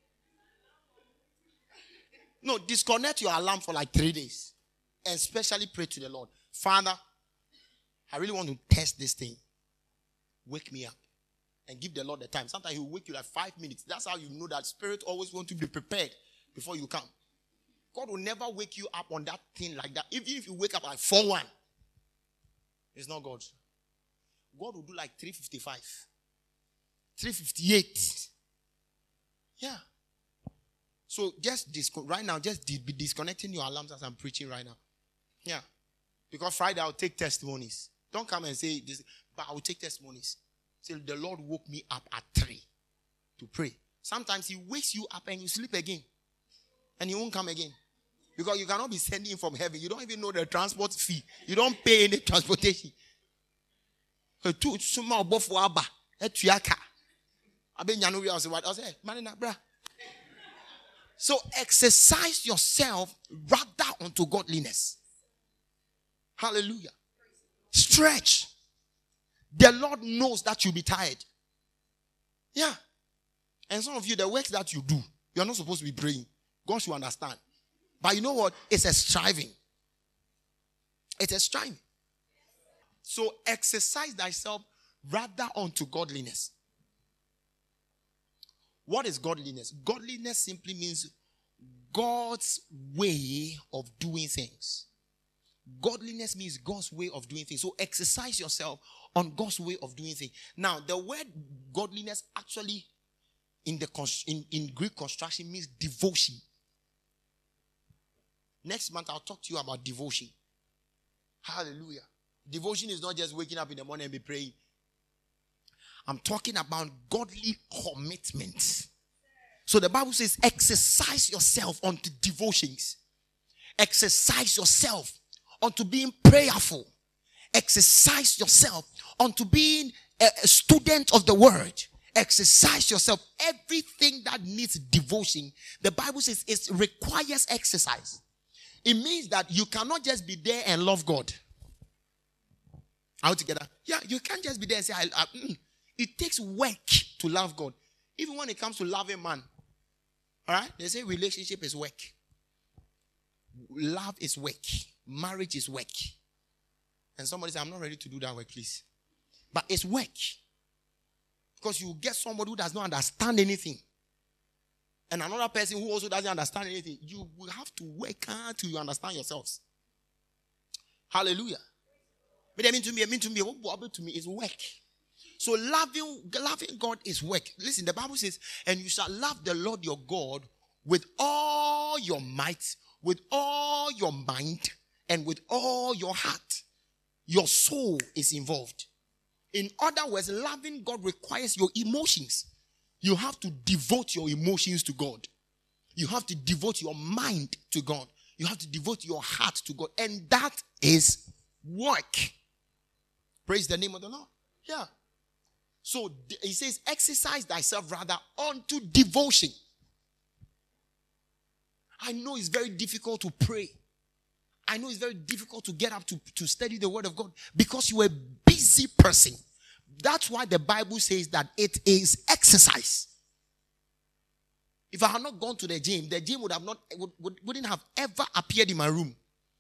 No, disconnect your alarm for like three days. And especially pray to the Lord. Father, I really want to test this thing. Wake me up. And give the Lord the time. Sometimes he will wake you like five minutes. That's how you know that spirit always wants to be prepared before you come. God will never wake you up on that thing like that. Even if you wake up like four one, it's not God. God will do like three fifty-five, three fifty-eight. Yeah. So just disco- right now, just be disconnecting your alarms as I'm preaching right now. Yeah. Because Friday I'll take testimonies. Don't come and say this, but I will take testimonies. Say the Lord woke me up at three to pray. Sometimes he wakes you up and you sleep again. And he won't come again. Because you cannot be sending him from heaven. You don't even know the transport fee. You don't pay any transportation. So exercise yourself rather unto godliness. Hallelujah. Stretch. The Lord knows that you'll be tired. Yeah. And some of you, the works that you do, you're not supposed to be praying. God should understand. But you know what? It's a striving. It's a striving. So exercise thyself rather unto godliness. What is godliness? Godliness simply means God's way of doing things. Godliness means God's way of doing things. So exercise yourself on God's way of doing things. Now, the word godliness actually in the in, in Greek construction means devotion. Next month, I'll talk to you about devotion. Hallelujah. Devotion is not just waking up in the morning and be praying. I'm talking about godly commitment. So the Bible says, exercise yourself unto devotions. Exercise yourself unto being prayerful. Exercise yourself unto being a, a student of the word. Exercise yourself. Everything that needs devotion, the Bible says it requires exercise. It means that you cannot just be there and love God. All together. Yeah, you can't just be there and say, I, I, mm. It takes work to love God. Even when it comes to loving man. All right? They say relationship is work. Love is work. Marriage is work. And somebody says, I'm not ready to do that work, please. But it's work. Because you get somebody who does not understand anything. And another person who also doesn't understand anything. You will have to work hard till you understand yourselves. Hallelujah. But I mean to me, I mean to me, what happened to me is work. So loving, loving God is work. Listen, the Bible says, and you shall love the Lord your God with all your might, with all your mind, and with all your heart. Your soul is involved. In other words, loving God requires your emotions. You have to devote your emotions to God. You have to devote your mind to God. You have to devote your heart to God. And that is work. Praise the name of the Lord. Yeah. So he says, exercise thyself rather unto devotion. I know it's very difficult to pray. I know it's very difficult to get up to, to study the word of God because you're a busy person. That's why the Bible says that it is exercise. If I had not gone to the gym, the gym would have not would, would, wouldn't have ever appeared in my room.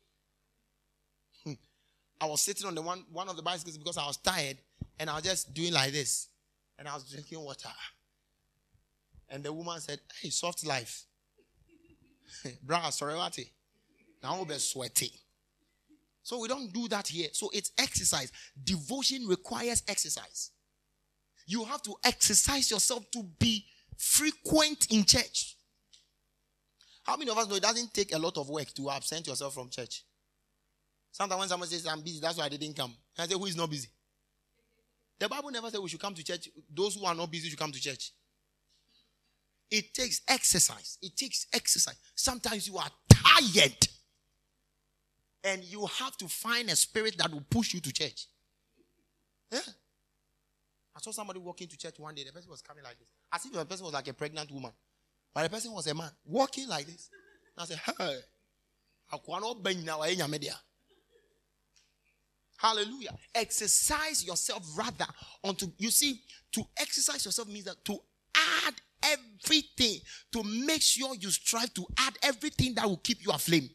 I was sitting on the one, one of the bicycles because I was tired and I was just doing like this. And I was drinking water. And the woman said, hey, soft life. Bra, sorry, what? Now we'll be sweaty. So we don't do that here. So it's exercise. Devotion requires exercise. You have to exercise yourself to be frequent in church. How many of us know it doesn't take a lot of work to absent yourself from church? Sometimes when someone says, I'm busy, that's why I didn't come. I say, who is not busy? The Bible never said we should come to church. Those who are not busy should come to church. It takes exercise. It takes exercise. Sometimes you are tired. And you have to find a spirit that will push you to church. Yeah. I saw somebody walking to church one day. The person was coming like this. As if the person was like a pregnant woman. But the person was a man. Walking like this. And I said, hey. Hallelujah. Exercise yourself rather unto, you see, to exercise yourself means that to add everything, to make sure you strive to add everything that will keep you aflame.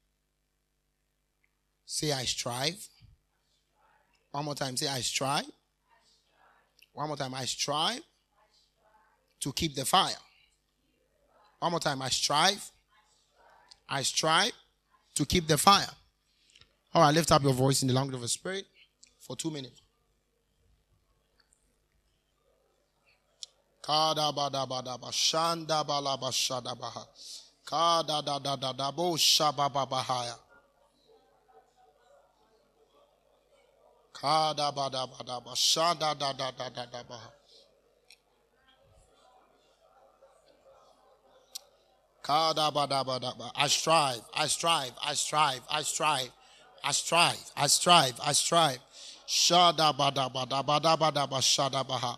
Say, I strive. One more time, say, I strive. One more time, I strive to keep the fire. One more time, I strive. I strive to keep the fire. All right, lift up your voice in the language of the Spirit for two minutes. Kada bada bada ba shanda bala ba shada baha. Kada da da da da bo shaba ba bahaya. Kada bada bada ba shada da da da da da baha. Kada bada bada ba. I strive, I strive, I strive, I strive, I strive, I strive, I strive. Shada bada bada bada bada ba shada baha.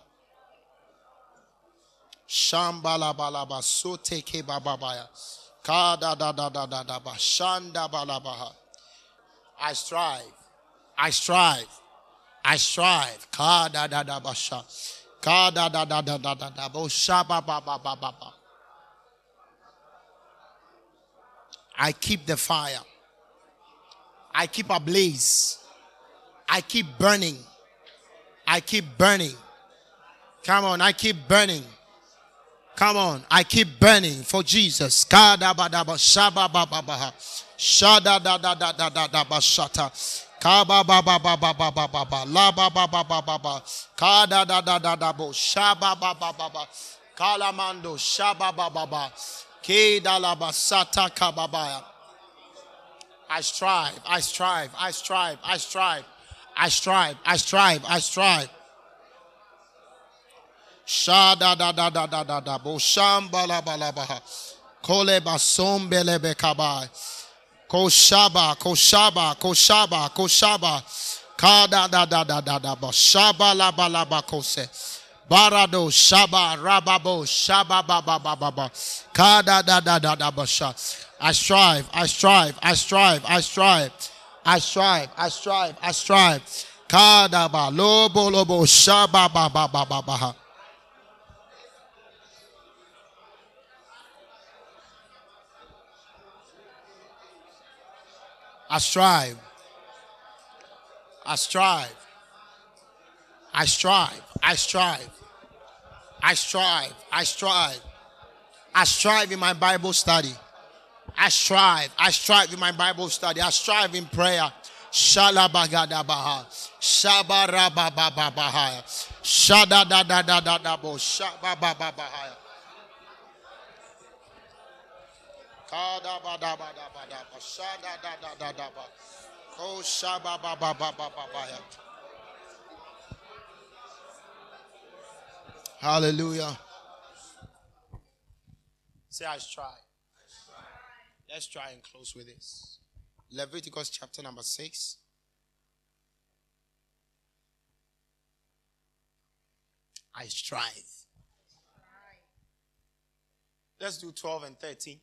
Shambala balaba sote ke bababaya. Kada da da da da da ba shanda balabaha. I strive. I strive. I strive. Kada da da ba sha. Kada da da da da da da bo shaba ba ba ba ba ba. I keep the fire. I keep ablaze. I keep burning. I keep burning. Come on, I keep burning. Come on, I keep burning for Jesus. Kada ba da ba shaba ba ba ba. Shada da da da da da da ba shata. Kaba ba ba ba ba ba ba ba ba. La ba ba ba ba ba ba. Kada da da da da bo. Shaba ba ba ba ba. Kalamando shaba ba ba ba. Ke da la ba sata kababaya. I strive, I strive, I strive, I strive, I strive, I strive, I strive. Shada da da da da da da bo shambala balabaha. Kole basombele bekabai. Koshaba, koshaba, koshaba, koshaba. Kada da da da da da ba shaba la balaba kose. Barado shaba rababo shaba ba ba ba ba ba. Kada da da da da ba sha. I strive, I strive, I strive, I strive, I strive, I strive, I strive. Kada ba lobo lobo shaba ba ba ba ba ba. I strive. I strive. I strive. I strive. I strive. I strive. I strive in my Bible study. I strive. I strive in my Bible study. I strive in prayer. Shalabagadabaha. Shabarabababahaya. Shadadadadadadabo. Shabababahaya. Kadabadabadabadaba. Shadadadadadaba. Oh, shabababababahaya. Hallelujah. Say, I strive. Let's try and close with this. Leviticus chapter number six. I strive. Let's do twelve and thirteen.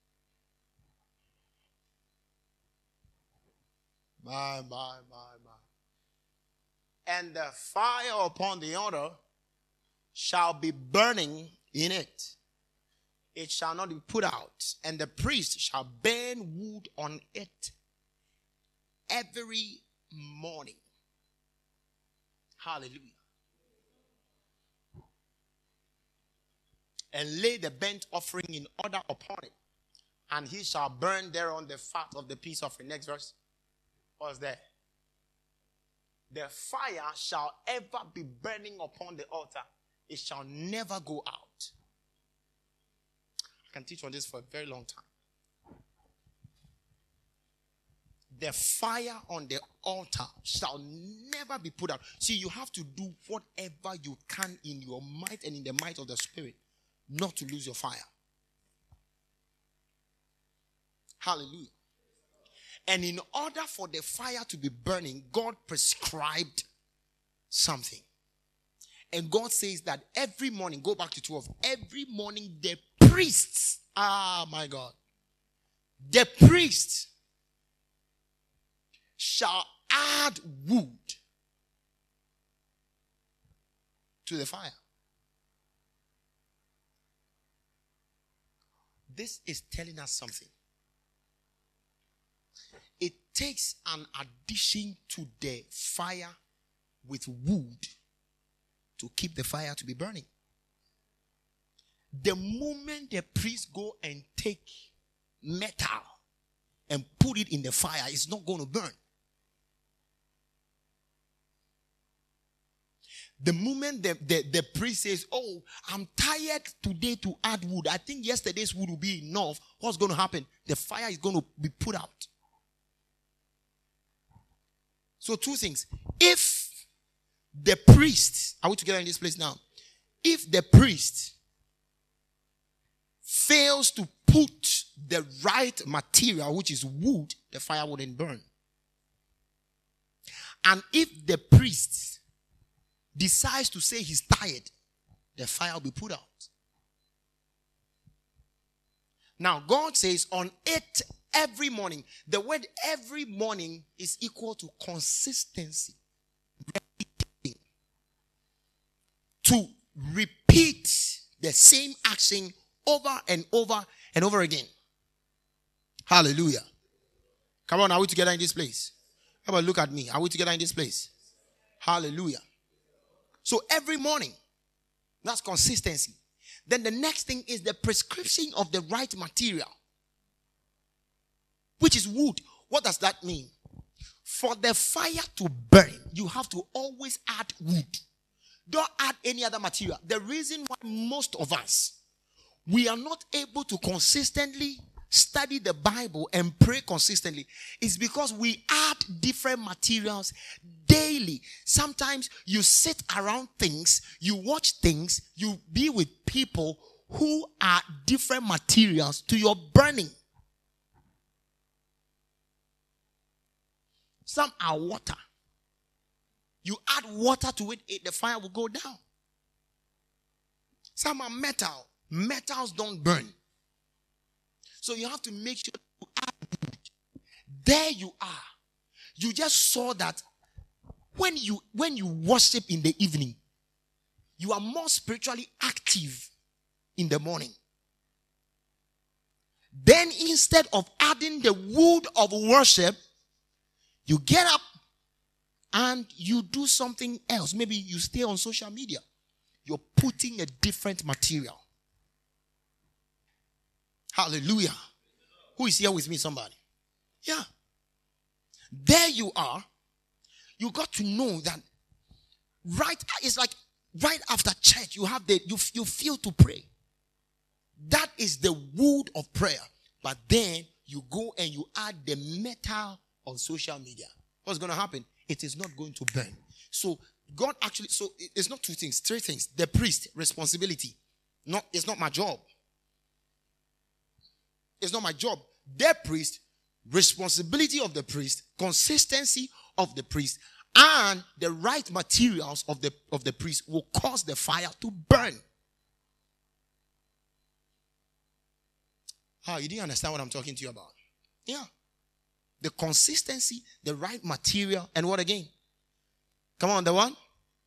Bye, bye, bye, bye. And the fire upon the altar shall be burning in it. It shall not be put out. And the priest shall burn wood on it every morning. Hallelujah. And lay the burnt offering in order upon it. And he shall burn thereon the fat of the peace offering. Next verse. What's there? The fire shall ever be burning upon the altar. It shall never go out. I can teach on this for a very long time. The fire on the altar shall never be put out. See, you have to do whatever you can in your might and in the might of the Spirit not to lose your fire. Hallelujah. And in order for the fire to be burning, God prescribed something. And God says that every morning, go back to twelve, every morning the priests, ah my God, the priests shall add wood to the fire. This is telling us something. It takes an addition to the fire with wood to keep the fire to be burning. The moment the priests go and take metal and put it in the fire, it's not going to burn. The moment the, the, the priest says, oh, I'm tired today to add wood. I think yesterday's wood will be enough. What's going to happen? The fire is going to be put out. So two things. If the priest, are we together in this place now? If the priest fails to put the right material, which is wood, the fire wouldn't burn. And if the priest decides to say he's tired, the fire will be put out. Now, God says on it every morning. The word every morning is equal to consistency. Repeating. To repeat the same action over and over and over again. Hallelujah. Come on, are we together in this place? Come on, look at me. Are we together in this place? Hallelujah. So every morning, that's consistency. Then the next thing is the prescription of the right material, which is wood. What does that mean? For the fire to burn, you have to always add wood. Don't add any other material. The reason why most of us, we are not able to consistently study the Bible and pray consistently is because we add different materials daily. Sometimes you sit around things, you watch things, you be with people who are different materials to your burning. Some are water. You add water to it, it the fire will go down. Some are metal. Metals don't burn. So you have to make sure you add wood. There you are. You just saw that when you when you worship in the evening, you are more spiritually active in the morning. Then instead of adding the wood of worship, you get up and you do something else. Maybe you stay on social media. You're putting a different material. Hallelujah. Who is here with me? Somebody. Yeah. There you are. You got to know that right, it's like right after church, you have the, you, you feel to pray. That is the wood of prayer. But then you go and you add the metal on social media. What's going to happen? It is not going to burn. So God actually, so it's not two things, three things. The priest, responsibility. Not, it's not my job. It's not my job. The priest, responsibility of the priest, consistency of the priest, and the right materials of the, of the priest will cause the fire to burn. Ah, you didn't understand what I'm talking to you about. Yeah. The consistency, the right material, and what again? Come on, the one?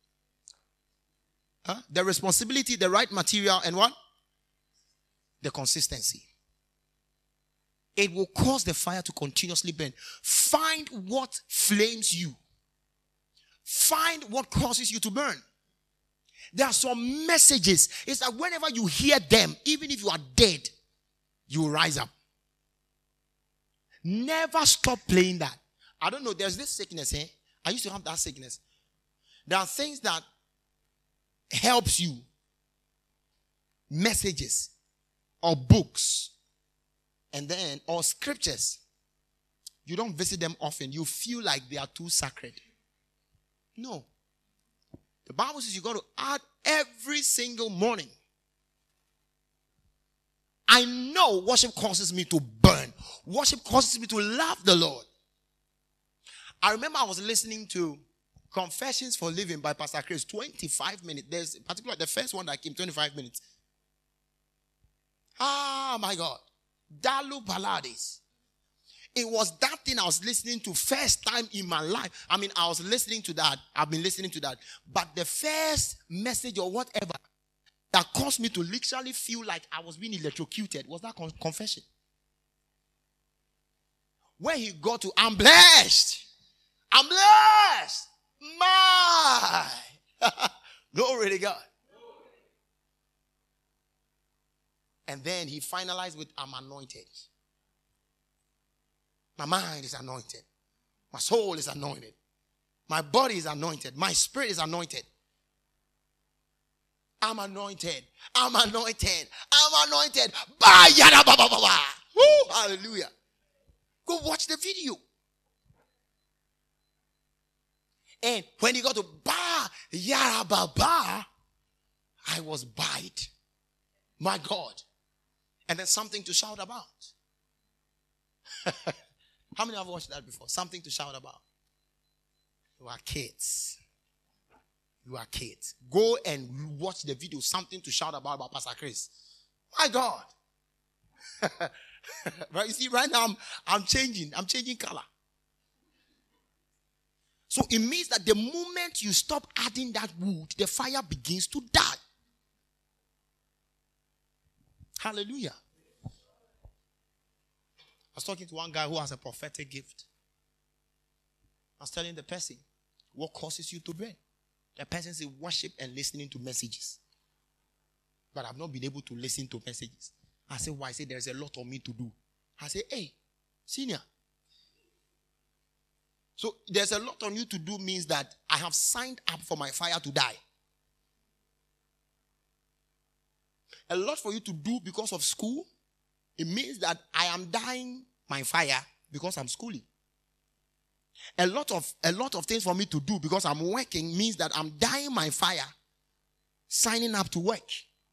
Huh? The responsibility, the right material, and what? The consistency. It will cause the fire to continuously burn. Find what flames you. Find what causes you to burn. There are some messages. It's like whenever you hear them, even if you are dead, you will rise up. Never stop playing that. I don't know, there's this sickness, eh? I used to have that sickness. There are things that helps you. Messages or books. And then, or scriptures. You don't visit them often. You feel like they are too sacred. No. The Bible says you got to add every single morning. I know worship causes me to burn. Worship causes me to love the Lord. I remember I was listening to Confessions for Living by Pastor Chris. twenty-five minutes. There's particularly the first one that came, twenty-five minutes. Ah, my God. Dalu Palades. It was that thing I was listening to first time in my life. I mean, I was listening to that. I've been listening to that. But the first message or whatever that caused me to literally feel like I was being electrocuted was that con- confession. When he got to, I'm blessed. I'm blessed. My. Glory to God. And then he finalized with, I'm anointed. My mind is anointed. My soul is anointed. My body is anointed. My spirit is anointed. I'm anointed. I'm anointed. I'm anointed. Ba yada ba ba ba ba. Woo, hallelujah. Go watch the video. And when he got to ba yada ba ba, I was bite. My God. And then something to shout about. How many have watched that before? Something to shout about. You are kids. You are kids. Go and watch the video. Something to shout about about Pastor Chris. My God. Right? You see, right now I'm, I'm changing. I'm changing color. So it means that the moment you stop adding that wood, the fire begins to die. Hallelujah. I was talking to one guy who has a prophetic gift. I was telling the person, what causes you to burn? The person said, worship and listening to messages. But I've not been able to listen to messages. I said, why? I said, there's a lot of me to do. I said, hey, senior. So there's a lot on you to do means that I have signed up for my fire to die. A lot for you to do because of school. It means that I am dying my fire because I'm schooling. A lot of a lot of things for me to do because I'm working means that I'm dying my fire, signing up to work.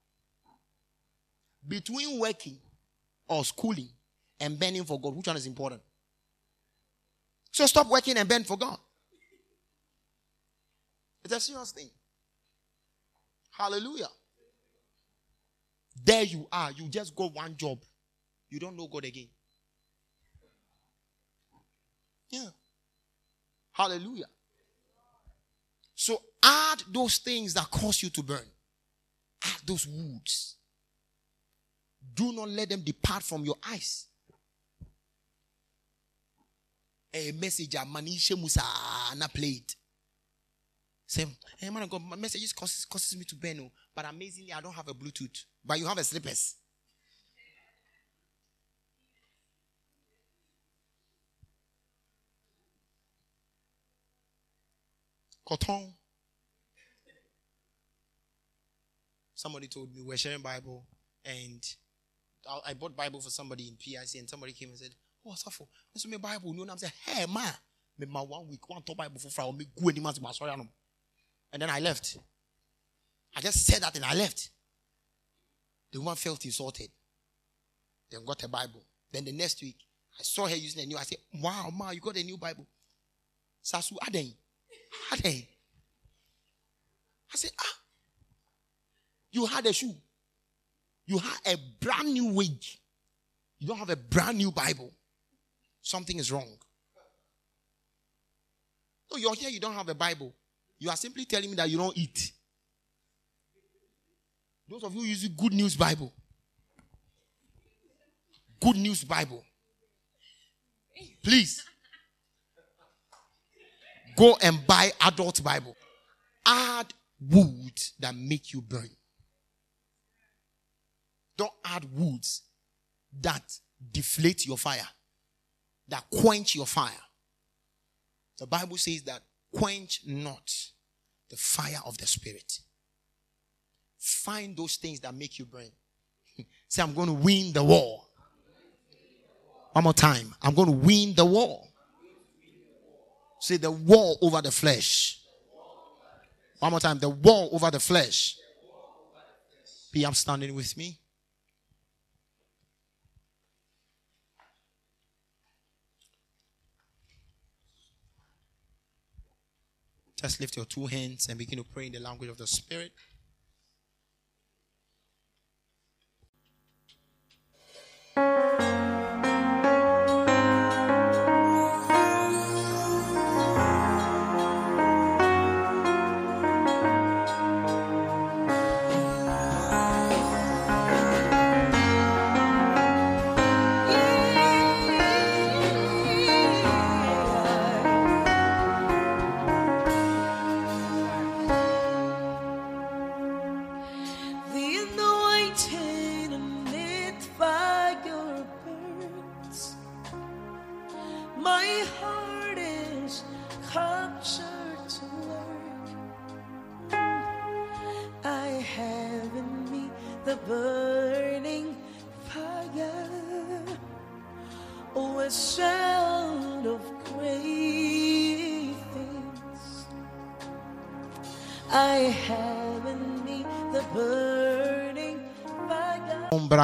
Between working or schooling and burning for God, which one is important? So stop working and burn for God. It's a serious thing. Hallelujah. There you are. You just got one job. You don't know God again. Yeah. Hallelujah. So add those things that cause you to burn. Add those woods. Do not let them depart from your eyes. A message, Manisha Musa, na played. Say, hey man of God, my messages causes, causes me to burn. But amazingly, I don't have a Bluetooth. But you have a slippers. Cotton. Somebody told me we're sharing Bible, and I, I bought Bible for somebody in P I C, and somebody came and said, "Oh, Safo, this is my Bible." You know, I'm saying, "Hey, man, me my one week, one top Bible for Friday, me go any month to my sorry, and then I left. I just said that, and I left. The woman felt insulted. Then got a Bible. Then the next week, I saw her using a new. I said, "Wow, ma, you got a new Bible." Sasu Aden. I said, ah, you had a shoe. You had a brand new wig. You don't have a brand new Bible. Something is wrong. So you're here, you don't have a Bible. You are simply telling me that you don't eat. Those of you using Good News Bible. Good News Bible. Please. Go and buy adult Bible. Add wood that make you burn. Don't add woods that deflate your fire, that quench your fire. The Bible says that quench not the fire of the Spirit. Find those things that make you burn. Say, I'm going to win the war. One more time. I'm going to win the war. Say, the war over the flesh. One more time. The war over the flesh. Be up standing with me. Just lift your two hands and begin to pray in the language of the Spirit. the burning fire. Oh, a sound of great things. I have in me the burning fire.